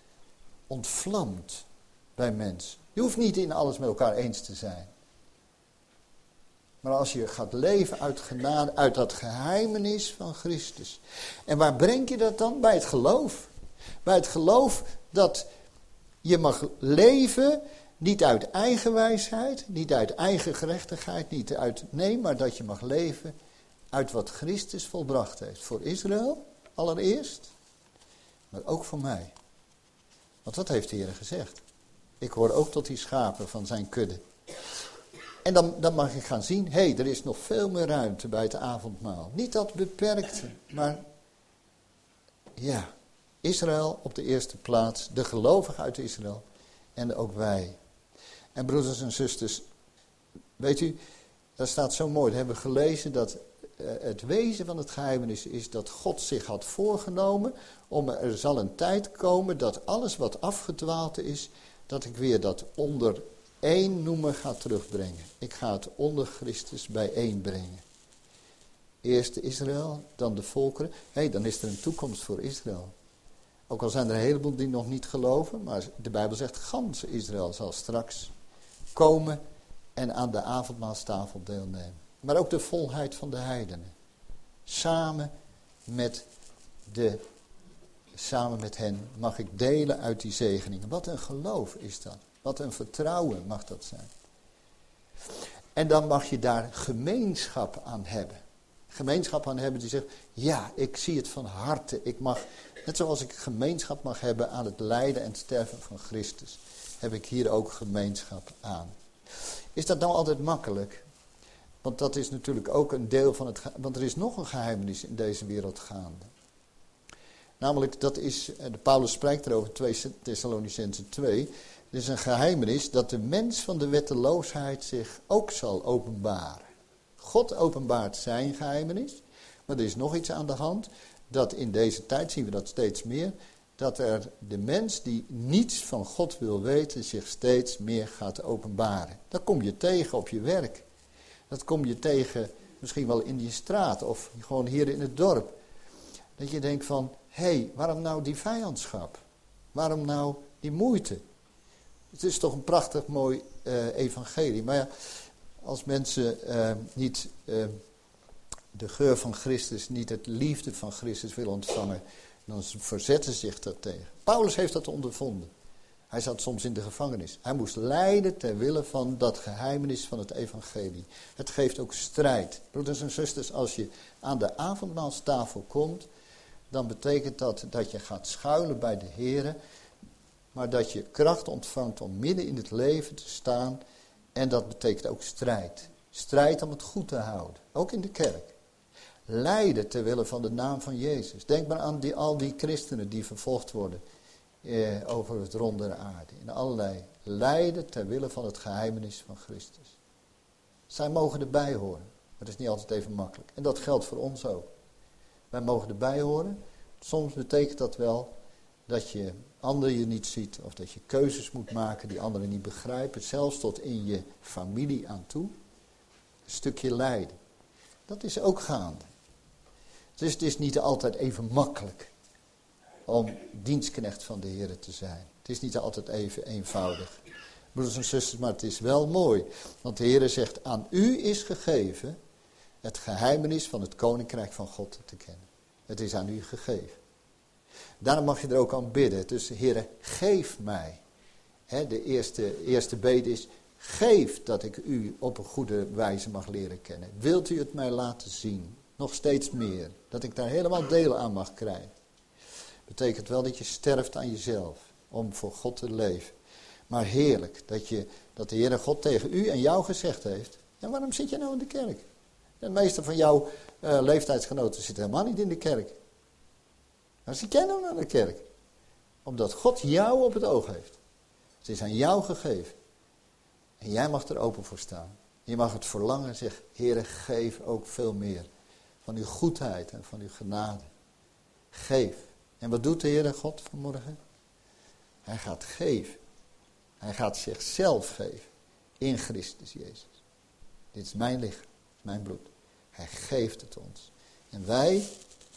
ontvlamt bij mensen. Je hoeft niet in alles met elkaar eens te zijn. Maar als je gaat leven uit genade, uit dat geheimenis van Christus. En waar breng je dat dan? Bij het geloof. Bij het geloof dat je mag leven, niet uit eigen wijsheid, niet uit eigen gerechtigheid, niet uit, nee, maar dat je mag leven uit wat Christus volbracht heeft. Voor Israël, allereerst, maar ook voor mij. Want dat heeft de Heer gezegd. Ik hoor ook tot die schapen van zijn kudde. En dan, dan mag ik gaan zien, hé, hey, er is nog veel meer ruimte bij het avondmaal. Niet dat beperkte, maar ja, Israël op de eerste plaats, de gelovigen uit Israël en ook wij. En broeders en zusters, weet u, daar staat zo mooi, we hebben gelezen dat uh, het wezen van het geheimenis is dat God zich had voorgenomen om er zal een tijd komen dat alles wat afgedwaald is, dat ik weer dat onder één noemer ga terugbrengen. Ik ga het onder Christus bijeenbrengen. Eerst Israël, dan de volkeren. Hé, hey, dan is er een toekomst voor Israël. Ook al zijn er een heleboel die nog niet geloven, maar de Bijbel zegt, ganse Israël zal straks komen en aan de avondmaalstafel deelnemen. Maar ook de volheid van de heidenen. Samen met, de, samen met hen mag ik delen uit die zegeningen. Wat een geloof is dat. Wat een vertrouwen mag dat zijn. En dan mag je daar gemeenschap aan hebben. Gemeenschap aan hebben die zegt, ja, ik zie het van harte. Ik mag, net zoals ik gemeenschap mag hebben aan het lijden en sterven van Christus, heb ik hier ook gemeenschap aan. Is dat nou altijd makkelijk? Want dat is natuurlijk ook een deel van het, want er is nog een geheimenis in deze wereld gaande. Namelijk, dat is, de Paulus spreekt erover, twee Thessalonicenzen twee. Het is een geheimenis dat de mens van de wetteloosheid zich ook zal openbaren. God openbaart zijn geheimenis, maar er is nog iets aan de hand. Dat in deze tijd zien we dat steeds meer. Dat er de mens die niets van God wil weten zich steeds meer gaat openbaren. Dat kom je tegen op je werk. Dat kom je tegen misschien wel in je straat of gewoon hier in het dorp. Dat je denkt van, hé, hey, waarom nou die vijandschap? Waarom nou die moeite? Het is toch een prachtig mooi uh, evangelie. Maar ja, als mensen uh, niet uh, de geur van Christus, niet het liefde van Christus willen ontvangen, dan verzetten ze zich daartegen. Paulus heeft dat ondervonden. Hij zat soms in de gevangenis. Hij moest lijden ter wille van dat geheimenis van het evangelie. Het geeft ook strijd. Broeders en zusters, als je aan de avondmaalstafel komt, dan betekent dat dat je gaat schuilen bij de Here, maar dat je kracht ontvangt om midden in het leven te staan. En dat betekent ook strijd. Strijd om het goed te houden, ook in de kerk. Lijden ter wille van de naam van Jezus. Denk maar aan die, al die christenen die vervolgd worden eh, over het rond der aarde. In allerlei lijden ter wille van het geheimenis van Christus. Zij mogen erbij horen, maar het is niet altijd even makkelijk. En dat geldt voor ons ook. Wij mogen erbij horen. Soms betekent dat wel dat je anderen je niet ziet of dat je keuzes moet maken die anderen niet begrijpen. Zelfs tot in je familie aan toe. Een stukje lijden. Dat is ook gaande. Dus het is niet altijd even makkelijk om dienstknecht van de Heer te zijn. Het is niet altijd even eenvoudig. Broeders en zusters, maar het is wel mooi. Want de Heer zegt, aan u is gegeven het geheimenis van het koninkrijk van God te kennen. Het is aan u gegeven. Daarom mag je er ook aan bidden. Dus Heer, geef mij. He, de eerste, eerste bede is, Geef dat ik u op een goede wijze mag leren kennen. Wilt u het mij laten zien? Nog steeds meer. Dat ik daar helemaal deel aan mag krijgen. Betekent wel dat je sterft aan jezelf. Om voor God te leven. Maar heerlijk dat, je, dat de Heere God tegen u en jou gezegd heeft. En waarom zit je nou in de kerk? De meeste van jouw uh, leeftijdsgenoten zitten helemaal niet in de kerk. Waar zit jij nou naar de kerk? Omdat God jou op het oog heeft. Het is aan jou gegeven. En jij mag er open voor staan. Je mag het verlangen en zeggen, Heere, geef ook veel meer. Van uw goedheid en van uw genade. Geef. En wat doet de Heere God vanmorgen? Hij gaat geven. Hij gaat zichzelf geven. In Christus Jezus. Dit is mijn lichaam. Mijn bloed. Hij geeft het ons. En wij,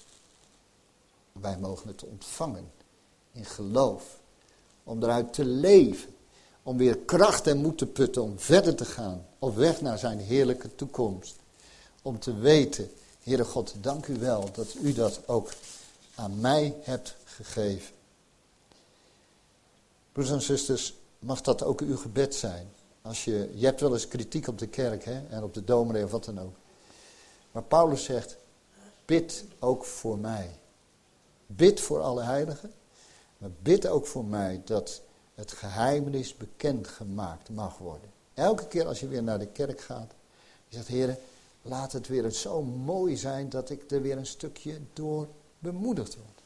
wij mogen het ontvangen. In geloof. Om eruit te leven. Om weer kracht en moed te putten om verder te gaan. Op weg naar zijn heerlijke toekomst. Om te weten, Heere God, dank u wel dat u dat ook aan mij hebt gegeven. Broeders en zusters, mag dat ook uw gebed zijn. Als je, je hebt wel eens kritiek op de kerk hè, en op de dominee of wat dan ook. Maar Paulus zegt, bid ook voor mij. Bid voor alle heiligen. Maar bid ook voor mij dat het geheimenis bekendgemaakt mag worden. Elke keer als je weer naar de kerk gaat. Je zegt, Heere, laat het weer zo mooi zijn dat ik er weer een stukje door bemoedigd word.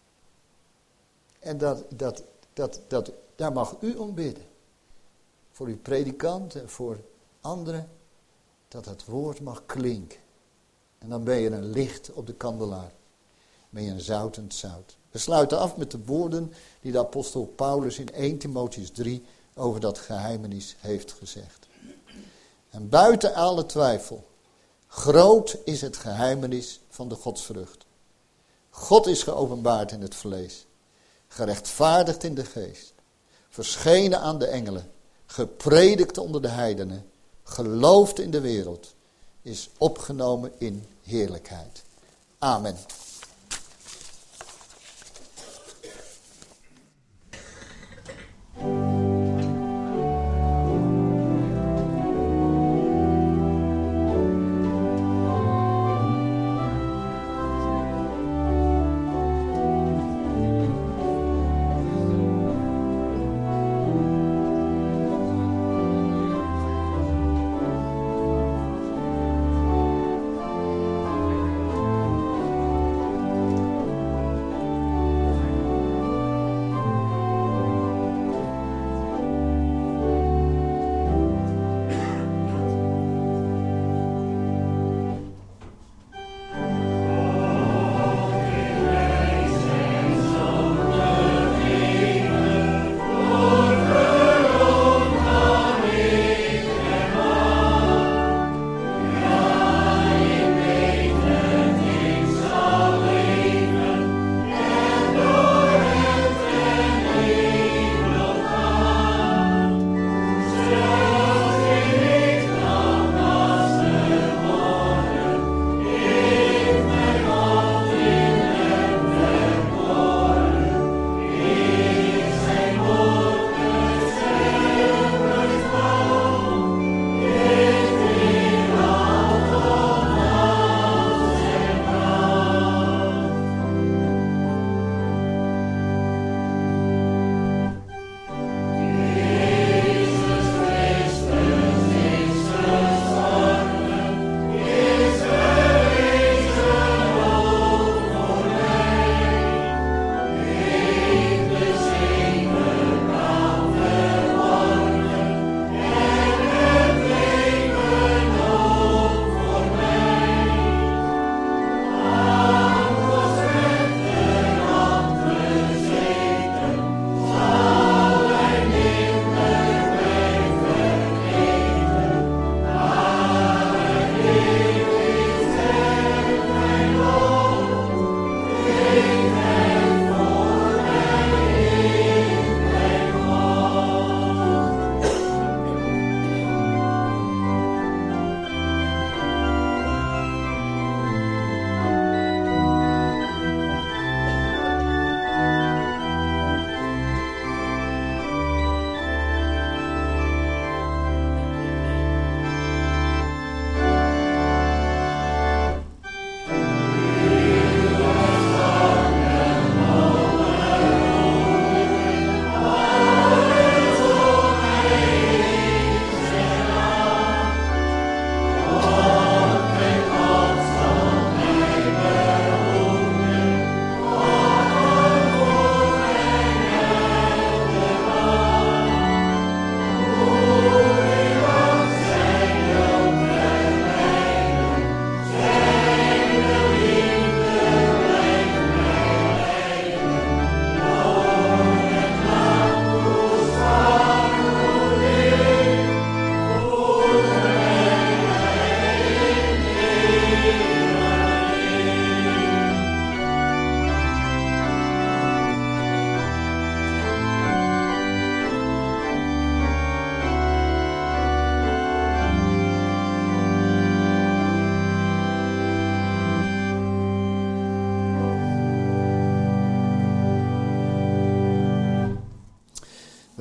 En dat, dat, dat, dat, daar mag u om bidden. Voor uw predikant en voor anderen. Dat het woord mag klinken. En dan ben je een licht op de kandelaar. Ben je een zoutend zout. We sluiten af met de woorden die de apostel Paulus in eerste Timotheüs drie over dat geheimenis heeft gezegd. En buiten alle twijfel, groot is het geheimenis van de godsvrucht. God is geopenbaard in het vlees, gerechtvaardigd in de geest, verschenen aan de engelen, gepredikt onder de heidenen, geloofd in de wereld, is opgenomen in heerlijkheid. Amen.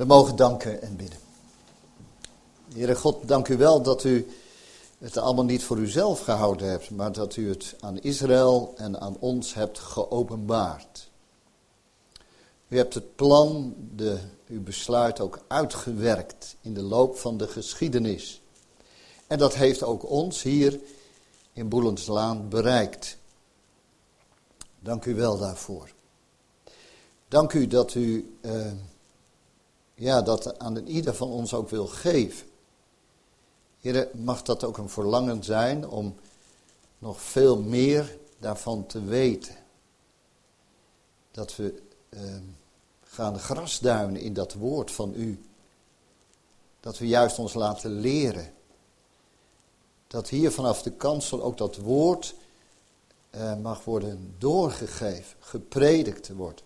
We mogen danken en bidden. Heere God, dank u wel dat u het allemaal niet voor uzelf gehouden hebt, maar dat u het aan Israël en aan ons hebt geopenbaard. U hebt het plan, de, uw besluit ook uitgewerkt in de loop van de geschiedenis. En dat heeft ook ons hier in Boelenslaan bereikt. Dank u wel daarvoor. Dank u dat u uh, ja, dat aan ieder van ons ook wil geven. Heere, mag dat ook een verlangen zijn om nog veel meer daarvan te weten. Dat we uh, gaan grasduinen in dat woord van u. Dat we juist ons laten leren. Dat hier vanaf de kansel ook dat woord uh, mag worden doorgegeven, gepredikt wordt.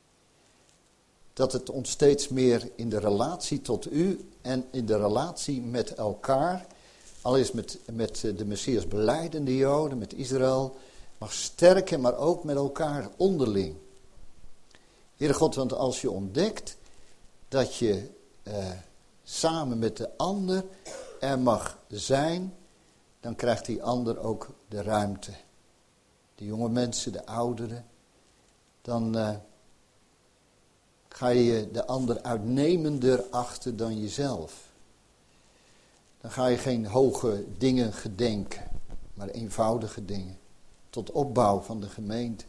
Dat het ons steeds meer in de relatie tot u en in de relatie met elkaar, al is met, met de Messias belijdende Joden, met Israël, mag sterken, maar ook met elkaar onderling. Heere God, want als je ontdekt dat je uh, samen met de ander er mag zijn, dan krijgt die ander ook de ruimte. De jonge mensen, de ouderen, dan uh, ga je de ander uitnemender achten dan jezelf. Dan ga je geen hoge dingen gedenken, maar eenvoudige dingen. Tot opbouw van de gemeente.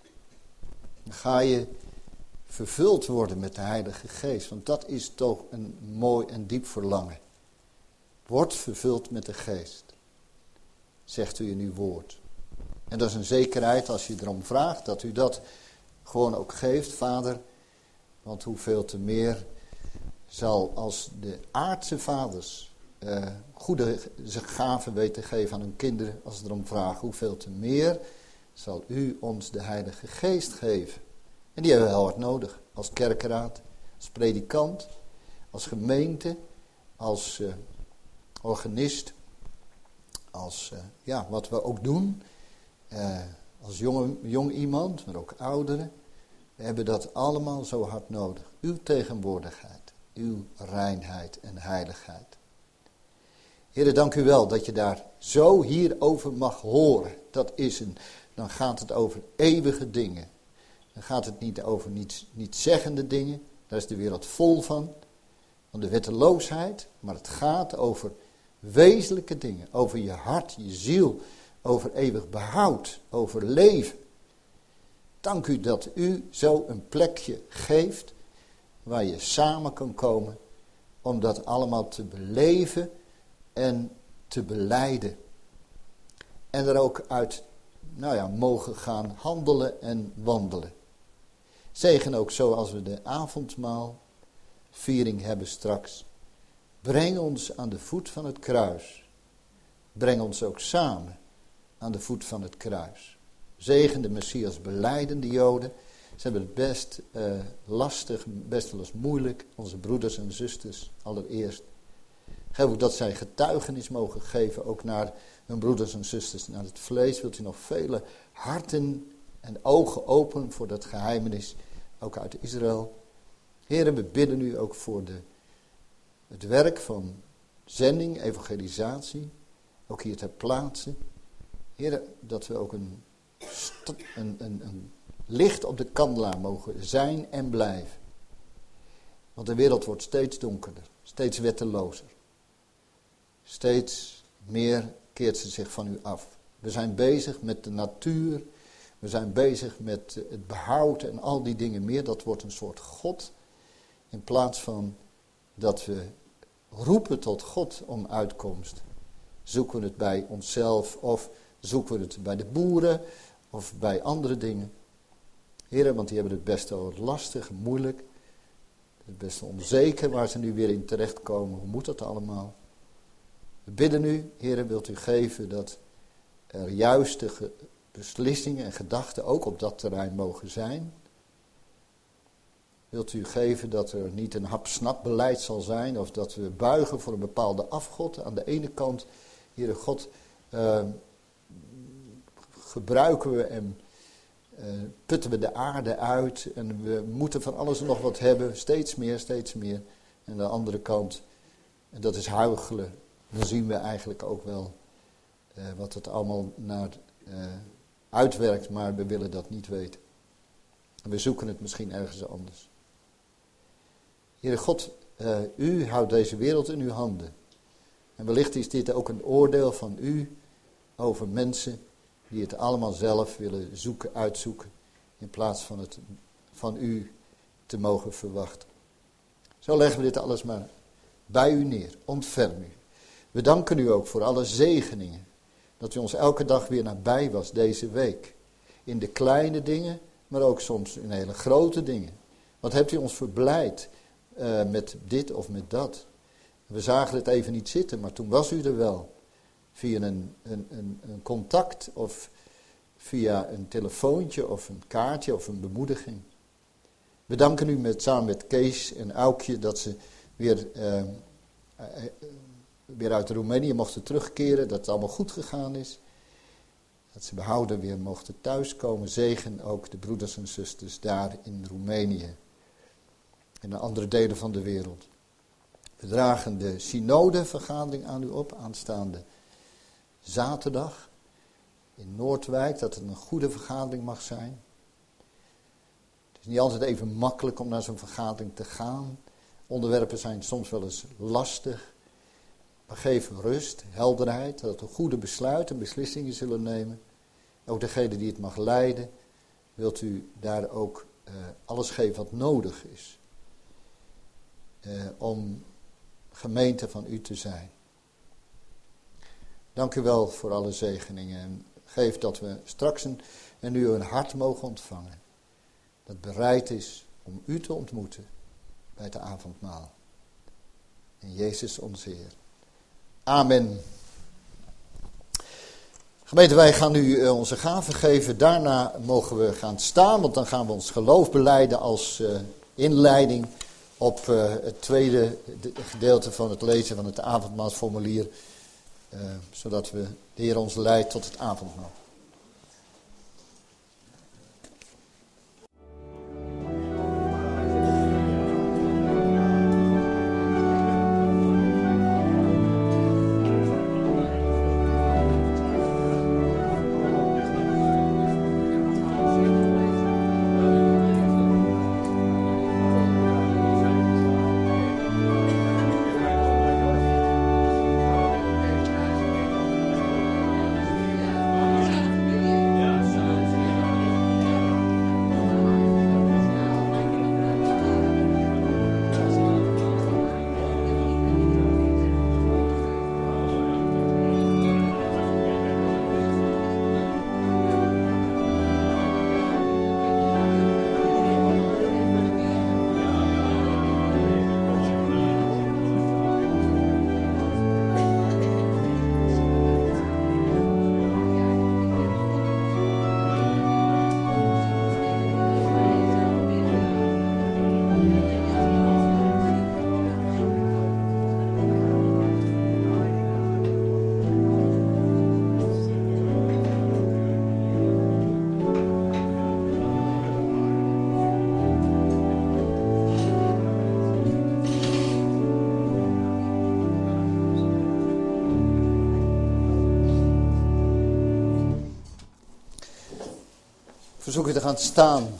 Dan ga je vervuld worden met de Heilige Geest. Want dat is toch een mooi en diep verlangen. Word vervuld met de Geest. Zegt u in uw woord. En dat is een zekerheid als je erom vraagt dat u dat gewoon ook geeft, Vader. Want hoeveel te meer zal als de aardse vaders uh, goede gaven weten geven aan hun kinderen, als ze erom vragen, hoeveel te meer zal u ons de Heilige Geest geven. En die hebben we heel hard nodig, als kerkraad, als predikant, als gemeente, als uh, organist, als uh, ja, wat we ook doen, uh, als jonge, jong iemand, maar ook ouderen. We hebben dat allemaal zo hard nodig. Uw tegenwoordigheid, uw reinheid en heiligheid. Heere, dank u wel dat je daar zo hierover mag horen. Dat is een, dan gaat het over eeuwige dingen. Dan gaat het niet over niet, niet zeggende dingen. Daar is de wereld vol van. Van de wetteloosheid. Maar het gaat over wezenlijke dingen. Over je hart, je ziel. Over eeuwig behoud. Over leven. Dank u dat u zo een plekje geeft waar je samen kan komen om dat allemaal te beleven en te belijden. En er ook uit, nou ja, mogen gaan handelen en wandelen. Zegen ook zo als we de avondmaalviering hebben straks. Breng ons aan de voet van het kruis. Breng ons ook samen aan de voet van het kruis. Zegen de Messias belijdende Joden. Ze hebben het best uh, lastig, best wel eens moeilijk. Onze broeders en zusters allereerst. Geef ook dat zij getuigenis mogen geven. Ook naar hun broeders en zusters. Naar het vlees wilt u nog vele harten en ogen openen voor dat geheimenis. Ook uit Israël. Heren, we bidden u ook voor de, het werk van zending, evangelisatie. Ook hier ter plaatse. Heren, dat we ook een Een, een, een licht op de kandelaar mogen zijn en blijven. Want de wereld wordt steeds donkerder, steeds wettelozer. Steeds meer keert ze zich van u af. We zijn bezig met de natuur, we zijn bezig met het behoud en al die dingen meer. Dat wordt een soort God. In plaats van dat we roepen tot God om uitkomst, zoeken we het bij onszelf of zoeken we het bij de boeren of bij andere dingen. Heren, want die hebben het best wel lastig, moeilijk. Het best wel onzeker waar ze nu weer in terechtkomen. Hoe moet dat allemaal? We bidden u, heren, wilt u geven dat er juiste ge- beslissingen en gedachten ook op dat terrein mogen zijn. Wilt u geven dat er niet een hap-snap beleid zal zijn of dat we buigen voor een bepaalde afgod. Aan de ene kant, Heere God, uh, gebruiken we en uh, putten we de aarde uit en we moeten van alles en nog wat hebben, steeds meer, steeds meer. En aan de andere kant, en dat is huichelen, dan zien we eigenlijk ook wel uh, wat het allemaal naar uh, uitwerkt, maar we willen dat niet weten. En we zoeken het misschien ergens anders. Heere God, uh, u houdt deze wereld in uw handen. En wellicht is dit ook een oordeel van u over mensen die het allemaal zelf willen zoeken, uitzoeken, in plaats van het van u te mogen verwachten. Zo leggen we dit alles maar bij u neer. Ontferm u. We danken u ook voor alle zegeningen. Dat u ons elke dag weer nabij was deze week. In de kleine dingen, maar ook soms in hele grote dingen. Wat hebt u ons verblijd uh, met dit of met dat. We zagen het even niet zitten, maar toen was u er wel. Via een, een, een, een contact of via een telefoontje of een kaartje of een bemoediging. We danken u met, samen met Kees en Aukje dat ze weer, uh, uh, weer uit Roemenië mochten terugkeren. Dat het allemaal goed gegaan is. Dat ze behouden weer mochten thuiskomen. Zegen ook de broeders en zusters daar in Roemenië. En in andere delen van de wereld. We dragen de synodevergadering aan u op aanstaande zaterdag in Noordwijk. Dat het een goede vergadering mag zijn. Het is niet altijd even makkelijk om naar zo'n vergadering te gaan. Onderwerpen zijn soms wel eens lastig. Maar geef rust, helderheid, dat we goede besluiten en beslissingen zullen nemen. Ook degene die het mag leiden, wilt u daar ook uh, alles geven wat nodig is. Uh, om gemeente van u te zijn. Dank u wel voor alle zegeningen. En geef dat we straks een, en nu een hart mogen ontvangen. Dat bereid is om u te ontmoeten bij het avondmaal. In Jezus onze Heer. Amen. Gemeente, wij gaan nu uh, onze gaven geven. Daarna mogen we gaan staan, want dan gaan we ons geloof belijden als uh, inleiding op uh, het tweede gedeelte van het lezen van het avondmaalsformulier. Uh, zodat we de Heer ons leidt tot het avondmaal. Verzoek u te gaan staan.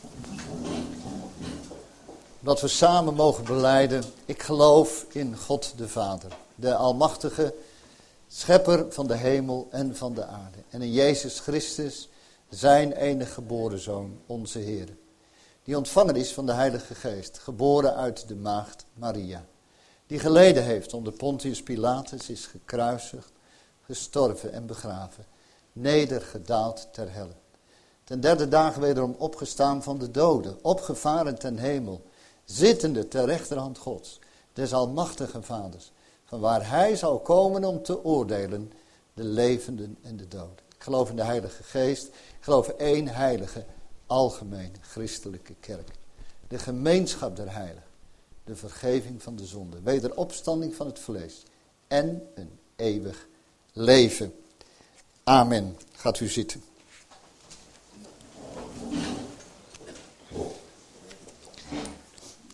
Dat we samen mogen belijden. Ik geloof in God de Vader. De Almachtige Schepper van de hemel en van de aarde. En in Jezus Christus, zijn enige geboren Zoon, onze Heer. Die ontvangen is van de Heilige Geest. Geboren uit de maagd Maria. Die geleden heeft onder Pontius Pilatus, is gekruisigd, gestorven en begraven. Nedergedaald ter helle. Ten derde dag wederom opgestaan van de doden, opgevaren ten hemel, zittende ter rechterhand Gods, des almachtige Vaders, van waar hij zal komen om te oordelen de levenden en de doden. Ik geloof in de Heilige Geest, ik geloof in één heilige, algemene, christelijke kerk. De gemeenschap der heiligen, de vergeving van de zonde, wederopstanding van het vlees en een eeuwig leven. Amen. Gaat u zitten.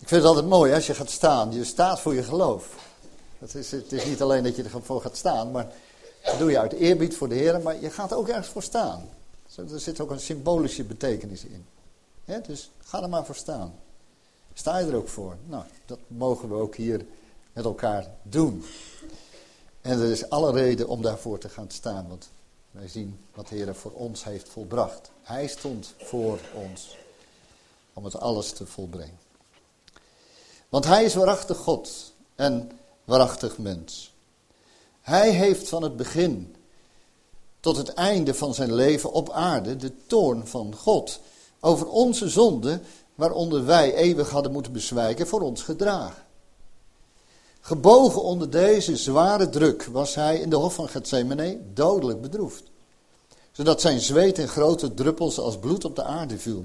Ik vind het altijd mooi als je gaat staan. Je staat voor je geloof. Het is, het is niet alleen dat je ervoor gaat staan, maar dat doe je uit eerbied voor de Heer, maar je gaat ook ergens voor staan. Er zit ook een symbolische betekenis in. He, dus ga er maar voor staan. Sta je er ook voor? Nou, dat mogen we ook hier met elkaar doen. En er is alle reden om daarvoor te gaan staan, want wij zien wat de Heer voor ons heeft volbracht. Hij stond voor ons om het alles te volbrengen. Want hij is waarachtig God en waarachtig mens. Hij heeft van het begin tot het einde van zijn leven op aarde de toorn van God over onze zonde, waaronder wij eeuwig hadden moeten bezwijken, voor ons gedragen. Gebogen onder deze zware druk was hij in de hof van Getsemane dodelijk bedroefd, zodat zijn zweet in grote druppels als bloed op de aarde viel.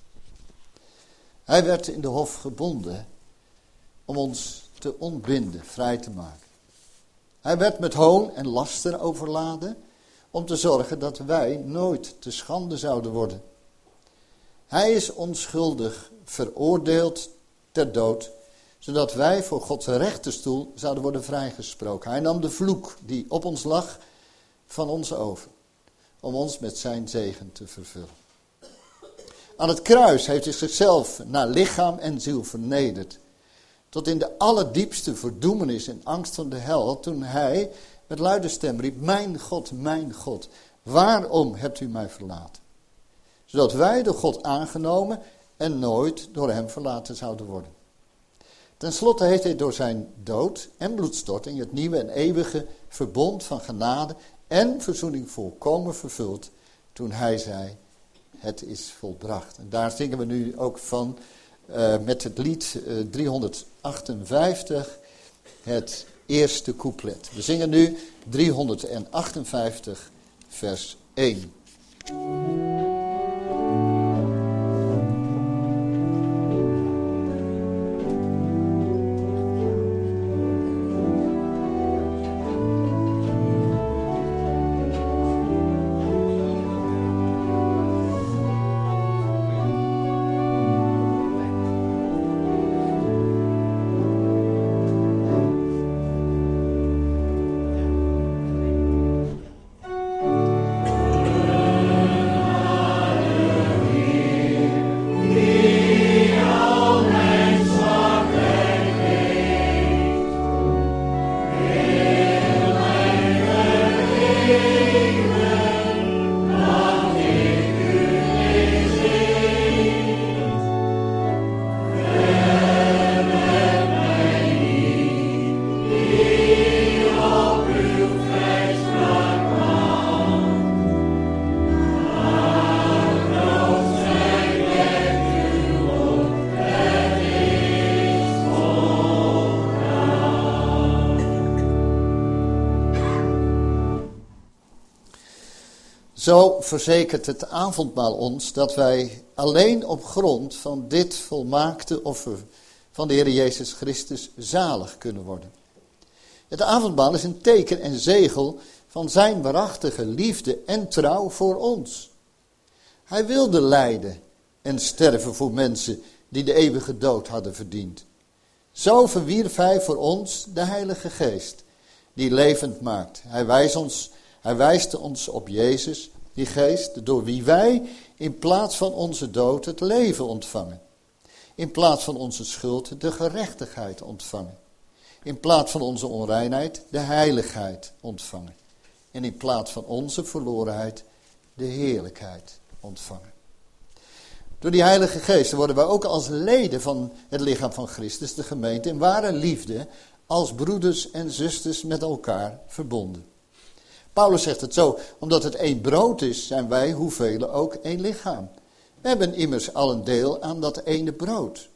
Hij werd in de hof gebonden om ons te ontbinden, vrij te maken. Hij werd met hoon en laster overladen om te zorgen dat wij nooit te schande zouden worden. Hij is onschuldig veroordeeld ter dood, zodat wij voor Gods rechterstoel zouden worden vrijgesproken. Hij nam de vloek die op ons lag van ons over, om ons met zijn zegen te vervullen. Aan het kruis heeft hij zichzelf naar lichaam en ziel vernederd, tot in de allerdiepste verdoemenis en angst van de hel, toen hij met luide stem riep: mijn God, mijn God, waarom hebt u mij verlaten? Zodat wij door God aangenomen en nooit door hem verlaten zouden worden. Ten slotte heeft hij door zijn dood en bloedstorting het nieuwe en eeuwige verbond van genade en verzoening volkomen vervuld, toen hij zei: het is volbracht. En daar zingen we nu ook van uh, met het lied uh, driehonderdachtenvijftig, het eerste couplet. We zingen nu driehonderdachtenvijftig, vers één. Zo verzekert het avondmaal ons dat wij alleen op grond van dit volmaakte offer van de Heer Jezus Christus zalig kunnen worden. Het avondmaal is een teken en zegel van zijn waarachtige liefde en trouw voor ons. Hij wilde lijden en sterven voor mensen die de eeuwige dood hadden verdiend. Zo verwierf hij voor ons de Heilige Geest, die levend maakt. Hij wijst ons, hij wijst ons op Jezus, die Geest, door wie wij in plaats van onze dood het leven ontvangen. In plaats van onze schuld de gerechtigheid ontvangen. In plaats van onze onreinheid de heiligheid ontvangen. En in plaats van onze verlorenheid de heerlijkheid ontvangen. Door die Heilige Geest worden wij ook als leden van het lichaam van Christus, de gemeente, in ware liefde als broeders en zusters met elkaar verbonden. Paulus zegt het zo: omdat het één brood is, zijn wij, hoeveel ook, één lichaam. We hebben immers al een deel aan dat ene brood.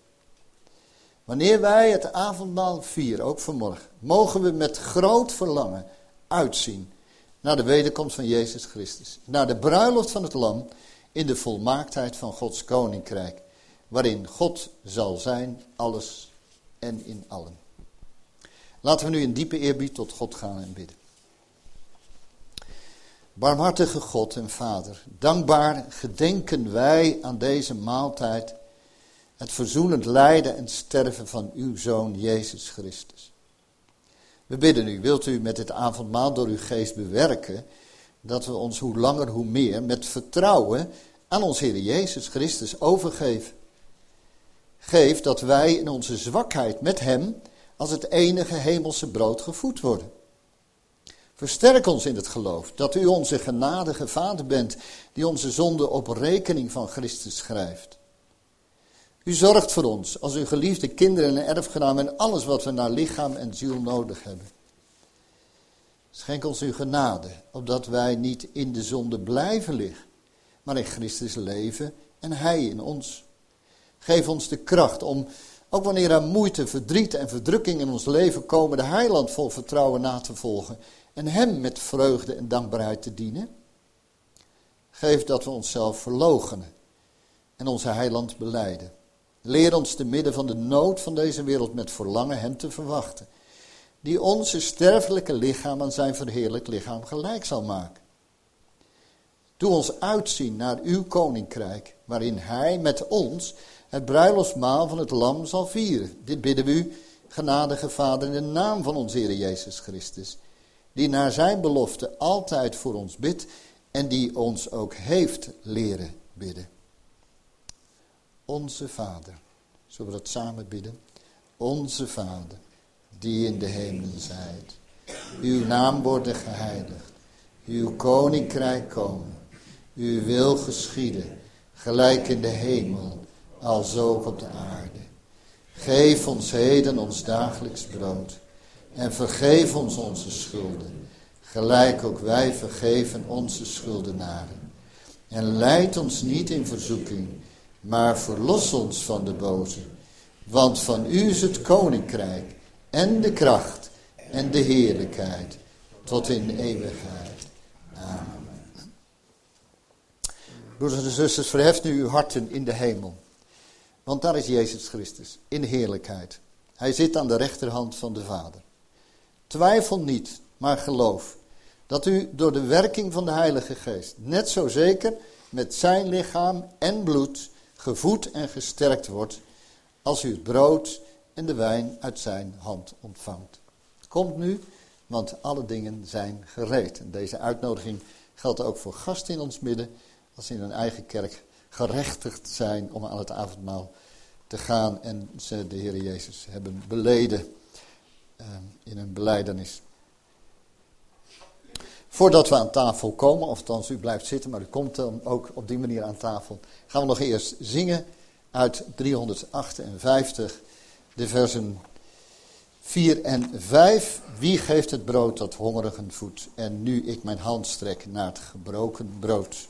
Wanneer wij het avondmaal vieren, ook vanmorgen, mogen we met groot verlangen uitzien naar de wederkomst van Jezus Christus. Naar de bruiloft van het Lam in de volmaaktheid van Gods koninkrijk, waarin God zal zijn, alles en in allen. Laten we nu in diepe eerbied tot God gaan en bidden. Barmhartige God en Vader, dankbaar gedenken wij aan deze maaltijd het verzoenend lijden en sterven van uw Zoon Jezus Christus. We bidden u, wilt u met dit avondmaal door uw geest bewerken, dat we ons hoe langer hoe meer met vertrouwen aan ons Heer Jezus Christus overgeven. Geef dat wij in onze zwakheid met hem als het enige hemelse brood gevoed worden. Versterk ons in het geloof dat u onze genadige Vader bent, die onze zonde op rekening van Christus schrijft. U zorgt voor ons als uw geliefde kinderen en erfgenamen en alles wat we naar lichaam en ziel nodig hebben. Schenk ons uw genade, opdat wij niet in de zonde blijven liggen, maar in Christus leven en hij in ons. Geef ons de kracht om, ook wanneer er moeite, verdriet en verdrukking in ons leven komen, de heiland vol vertrouwen na te volgen en hem met vreugde en dankbaarheid te dienen. Geef dat we onszelf verloochenen en onze heiland belijden. Leer ons te midden van de nood van deze wereld met verlangen hem te verwachten, die onze sterfelijke lichaam aan zijn verheerlijk lichaam gelijk zal maken. Doe ons uitzien naar uw koninkrijk, waarin hij met ons het bruiloftsmaal van het lam zal vieren. Dit bidden we u, genadige Vader, in de naam van onze Heer Jezus Christus, die naar zijn belofte altijd voor ons bidt en die ons ook heeft leren bidden. Onze Vader, zullen we dat samen bidden? Onze Vader, die in de hemelen zijt, uw naam worden geheiligd, uw koninkrijk komen, uw wil geschieden, gelijk in de hemel, als ook op de aarde. Geef ons heden ons dagelijks brood en vergeef ons onze schulden, gelijk ook wij vergeven onze schuldenaren. En leid ons niet in verzoeking, maar verlos ons van de boze. Want van u is het koninkrijk en de kracht en de heerlijkheid tot in eeuwigheid. Amen. Broeders en zusters, verheft nu uw harten in de hemel. Want daar is Jezus Christus, in heerlijkheid. Hij zit aan de rechterhand van de Vader. Twijfel niet, maar geloof dat u door de werking van de Heilige Geest net zo zeker met zijn lichaam en bloed gevoed en gesterkt wordt als u het brood en de wijn uit zijn hand ontvangt. Komt nu, want alle dingen zijn gereed. En deze uitnodiging geldt ook voor gasten in ons midden, als ze in hun eigen kerk gerechtigd zijn om aan het avondmaal te gaan en ze de Heer Jezus hebben beleden uh, in hun belijdenis. Voordat we aan tafel komen, of althans u blijft zitten, maar u komt dan ook op die manier aan tafel, gaan we nog eerst zingen uit driehonderdachtenvijftig, de versen vier en vijf. Wie geeft het brood dat hongerigen voedt? En nu ik mijn hand strek naar het gebroken brood.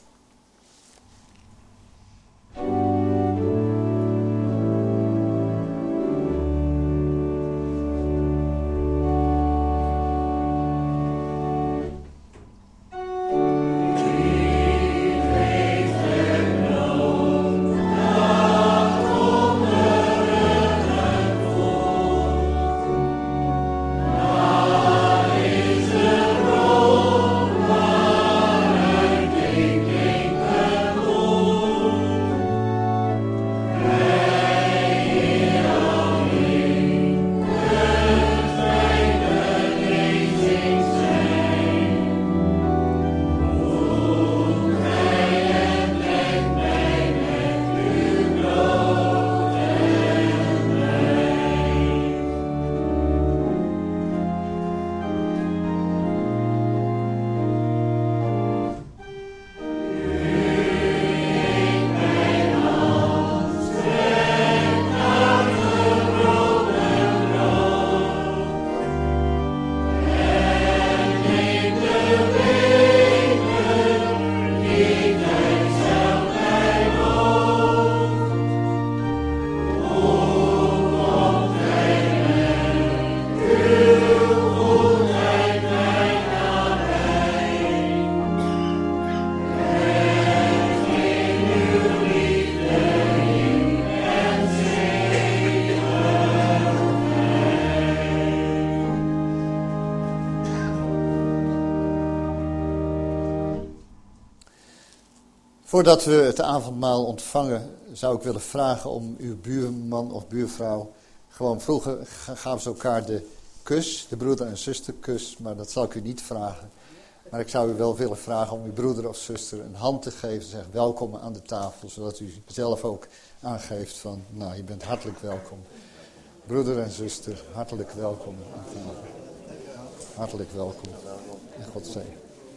Voordat we het avondmaal ontvangen, zou ik willen vragen om uw buurman of buurvrouw, gewoon vroeger gaven ze elkaar de kus, de broeder- en zusterkus, maar dat zal ik u niet vragen. Maar ik zou u wel willen vragen om uw broeder of zuster een hand te geven, zeg welkom aan de tafel, zodat u zelf ook aangeeft van, nou je bent hartelijk welkom. Broeder en zuster, hartelijk welkom aan tafel. Hartelijk welkom. En God zegen.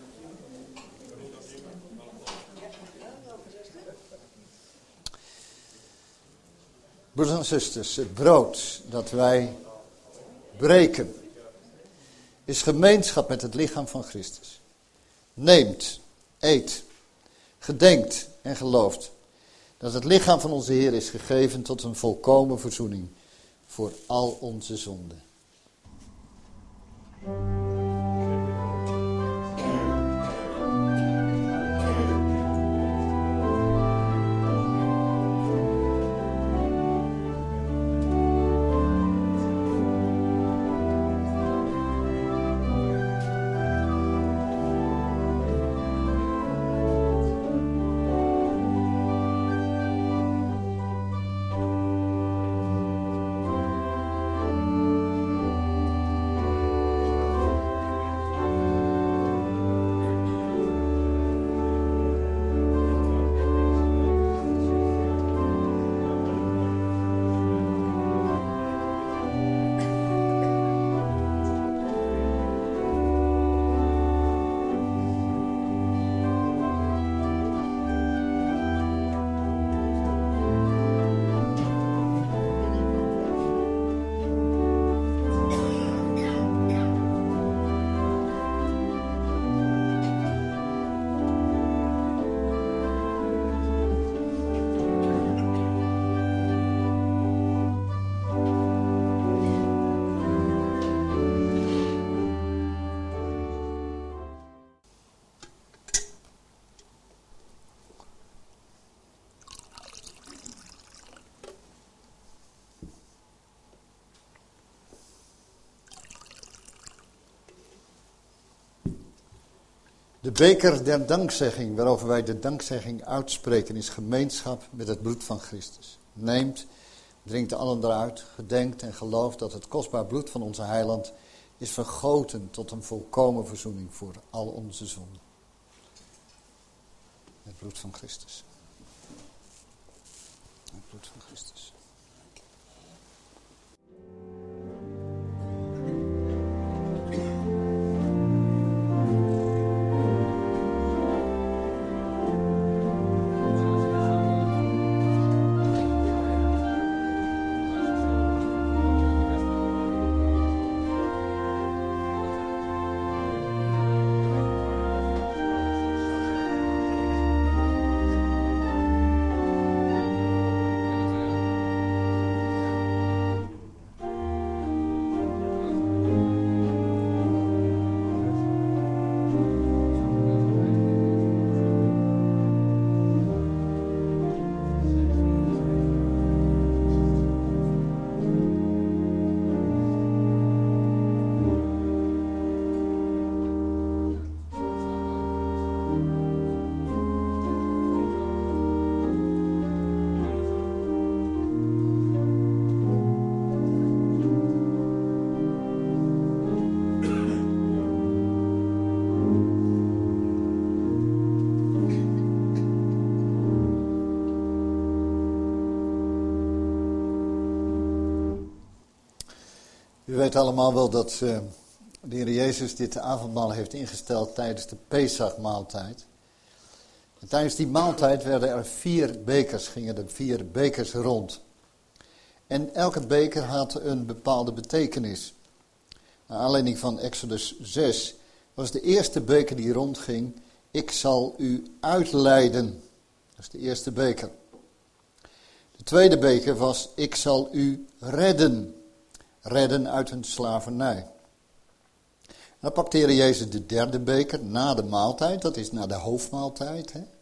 Broeders en zusters, het brood dat wij breken is gemeenschap met het lichaam van Christus. Neemt, eet, gedenkt en gelooft dat het lichaam van onze Heer is gegeven tot een volkomen verzoening voor al onze zonden. De beker der dankzegging, waarover wij de dankzegging uitspreken, is gemeenschap met het bloed van Christus. Neemt, drinkt allen eruit, gedenkt en gelooft dat het kostbaar bloed van onze heiland is vergoten tot een volkomen verzoening voor al onze zonden. Het bloed van Christus. Het bloed van Christus. U weet allemaal wel dat uh, de Heer Jezus dit avondmaal heeft ingesteld tijdens de Pesachmaaltijd. En tijdens die maaltijd werden er vier bekers, gingen er vier bekers rond. En elke beker had een bepaalde betekenis. Naar aanleiding van Exodus zes was de eerste beker die rondging, ik zal u uitleiden. Dat is de eerste beker. De tweede beker was, ik zal u redden. Redden uit hun slavernij. En dan pakt de Heer Jezus de derde beker na de maaltijd. Dat is na de hoofdmaaltijd. Hè?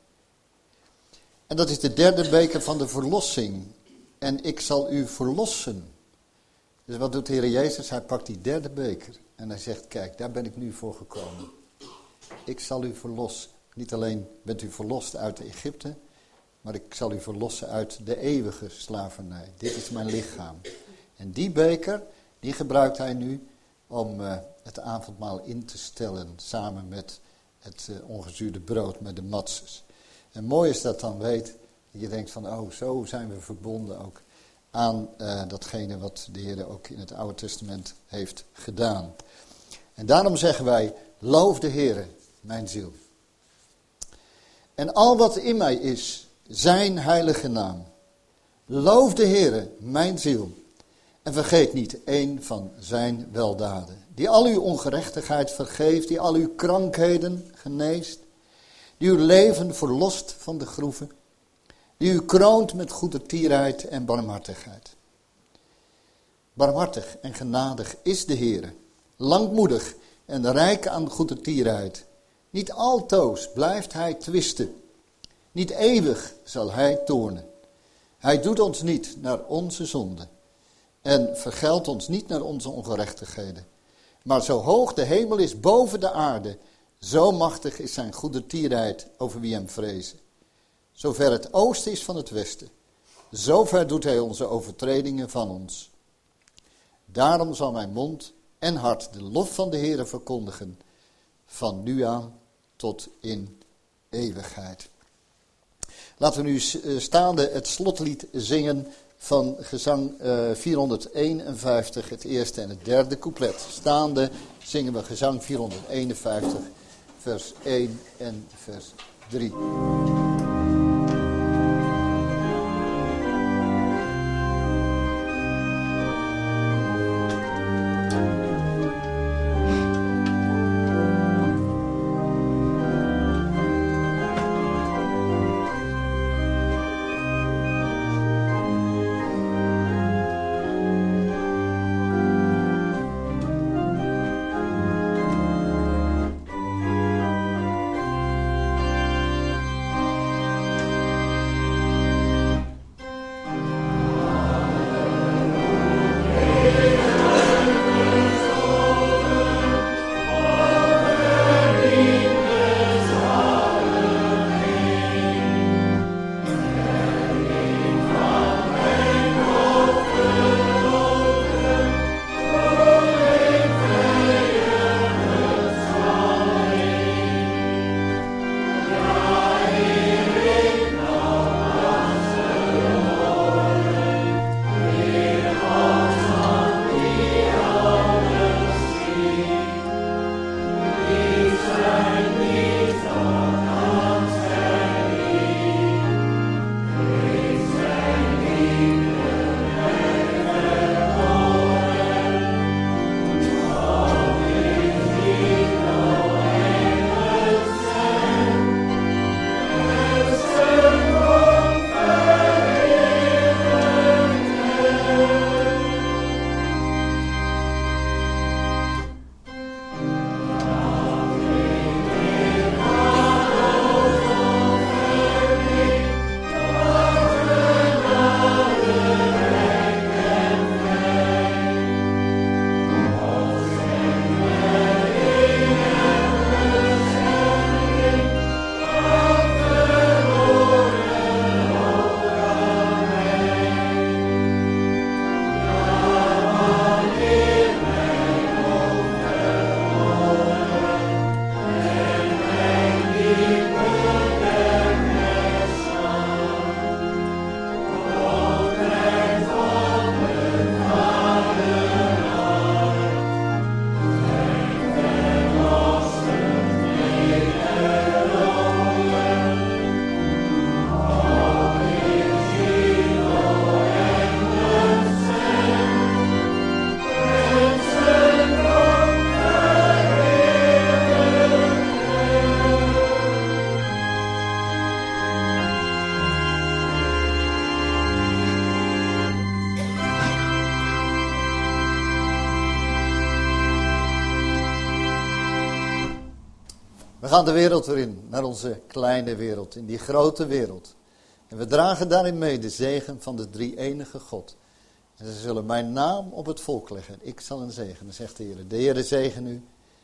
En dat is de derde beker van de verlossing. En ik zal u verlossen. Dus wat doet de Heer Jezus? Hij pakt die derde beker. En hij zegt, kijk, daar ben ik nu voor gekomen. Ik zal u verlossen. Niet alleen bent u verlost uit Egypte. maar ik zal u verlossen uit de eeuwige slavernij. Dit is mijn lichaam. En die beker, die gebruikt hij nu om uh, het avondmaal in te stellen, samen met het uh, ongezuurde brood, met de matzes. En mooi is dat dan weet, dat je denkt van, oh, zo zijn we verbonden ook aan uh, datgene wat de Heer ook in het Oude Testament heeft gedaan. En daarom zeggen wij, loof de Heer, mijn ziel. En al wat in mij is, zijn heilige naam. Loof de Heer, mijn ziel. En vergeet niet één van zijn weldaden. Die al uw ongerechtigheid vergeeft, die al uw krankheden geneest. Die uw leven verlost van de groeven. Die u kroont met goedertierheid en barmhartigheid. Barmhartig en genadig is de Heer. Langmoedig en rijk aan goedertierheid. Niet altoos blijft hij twisten. Niet eeuwig zal hij toornen. Hij doet ons niet naar onze zonden. En vergeldt ons niet naar onze ongerechtigheden. Maar zo hoog de hemel is boven de aarde, zo machtig is zijn goedertierheid over wie hem vrezen. Zover het oosten is van het westen, zover doet hij onze overtredingen van ons. Daarom zal mijn mond en hart de lof van de Heere verkondigen, van nu aan tot in eeuwigheid. Laten we nu staande het slotlied zingen van gezang uh, vierhonderdeenenvijftig, het eerste en het derde couplet. Staande zingen we gezang vierhonderdeenenvijftig, vers één en vers drie. We gaan de wereld weer in, naar onze kleine wereld, in die grote wereld. En we dragen daarin mee de zegen van de drie-enige God. En ze zullen mijn naam op het volk leggen. Ik zal hen zegenen, zegt de Heer. De Heer zegen u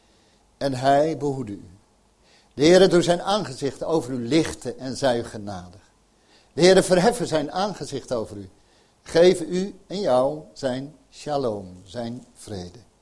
en hij behoede u. De Heer door zijn aangezicht over u lichten en zij u genadig. De Heere verheffen zijn aangezicht over u. Geef u en jou zijn shalom, zijn vrede.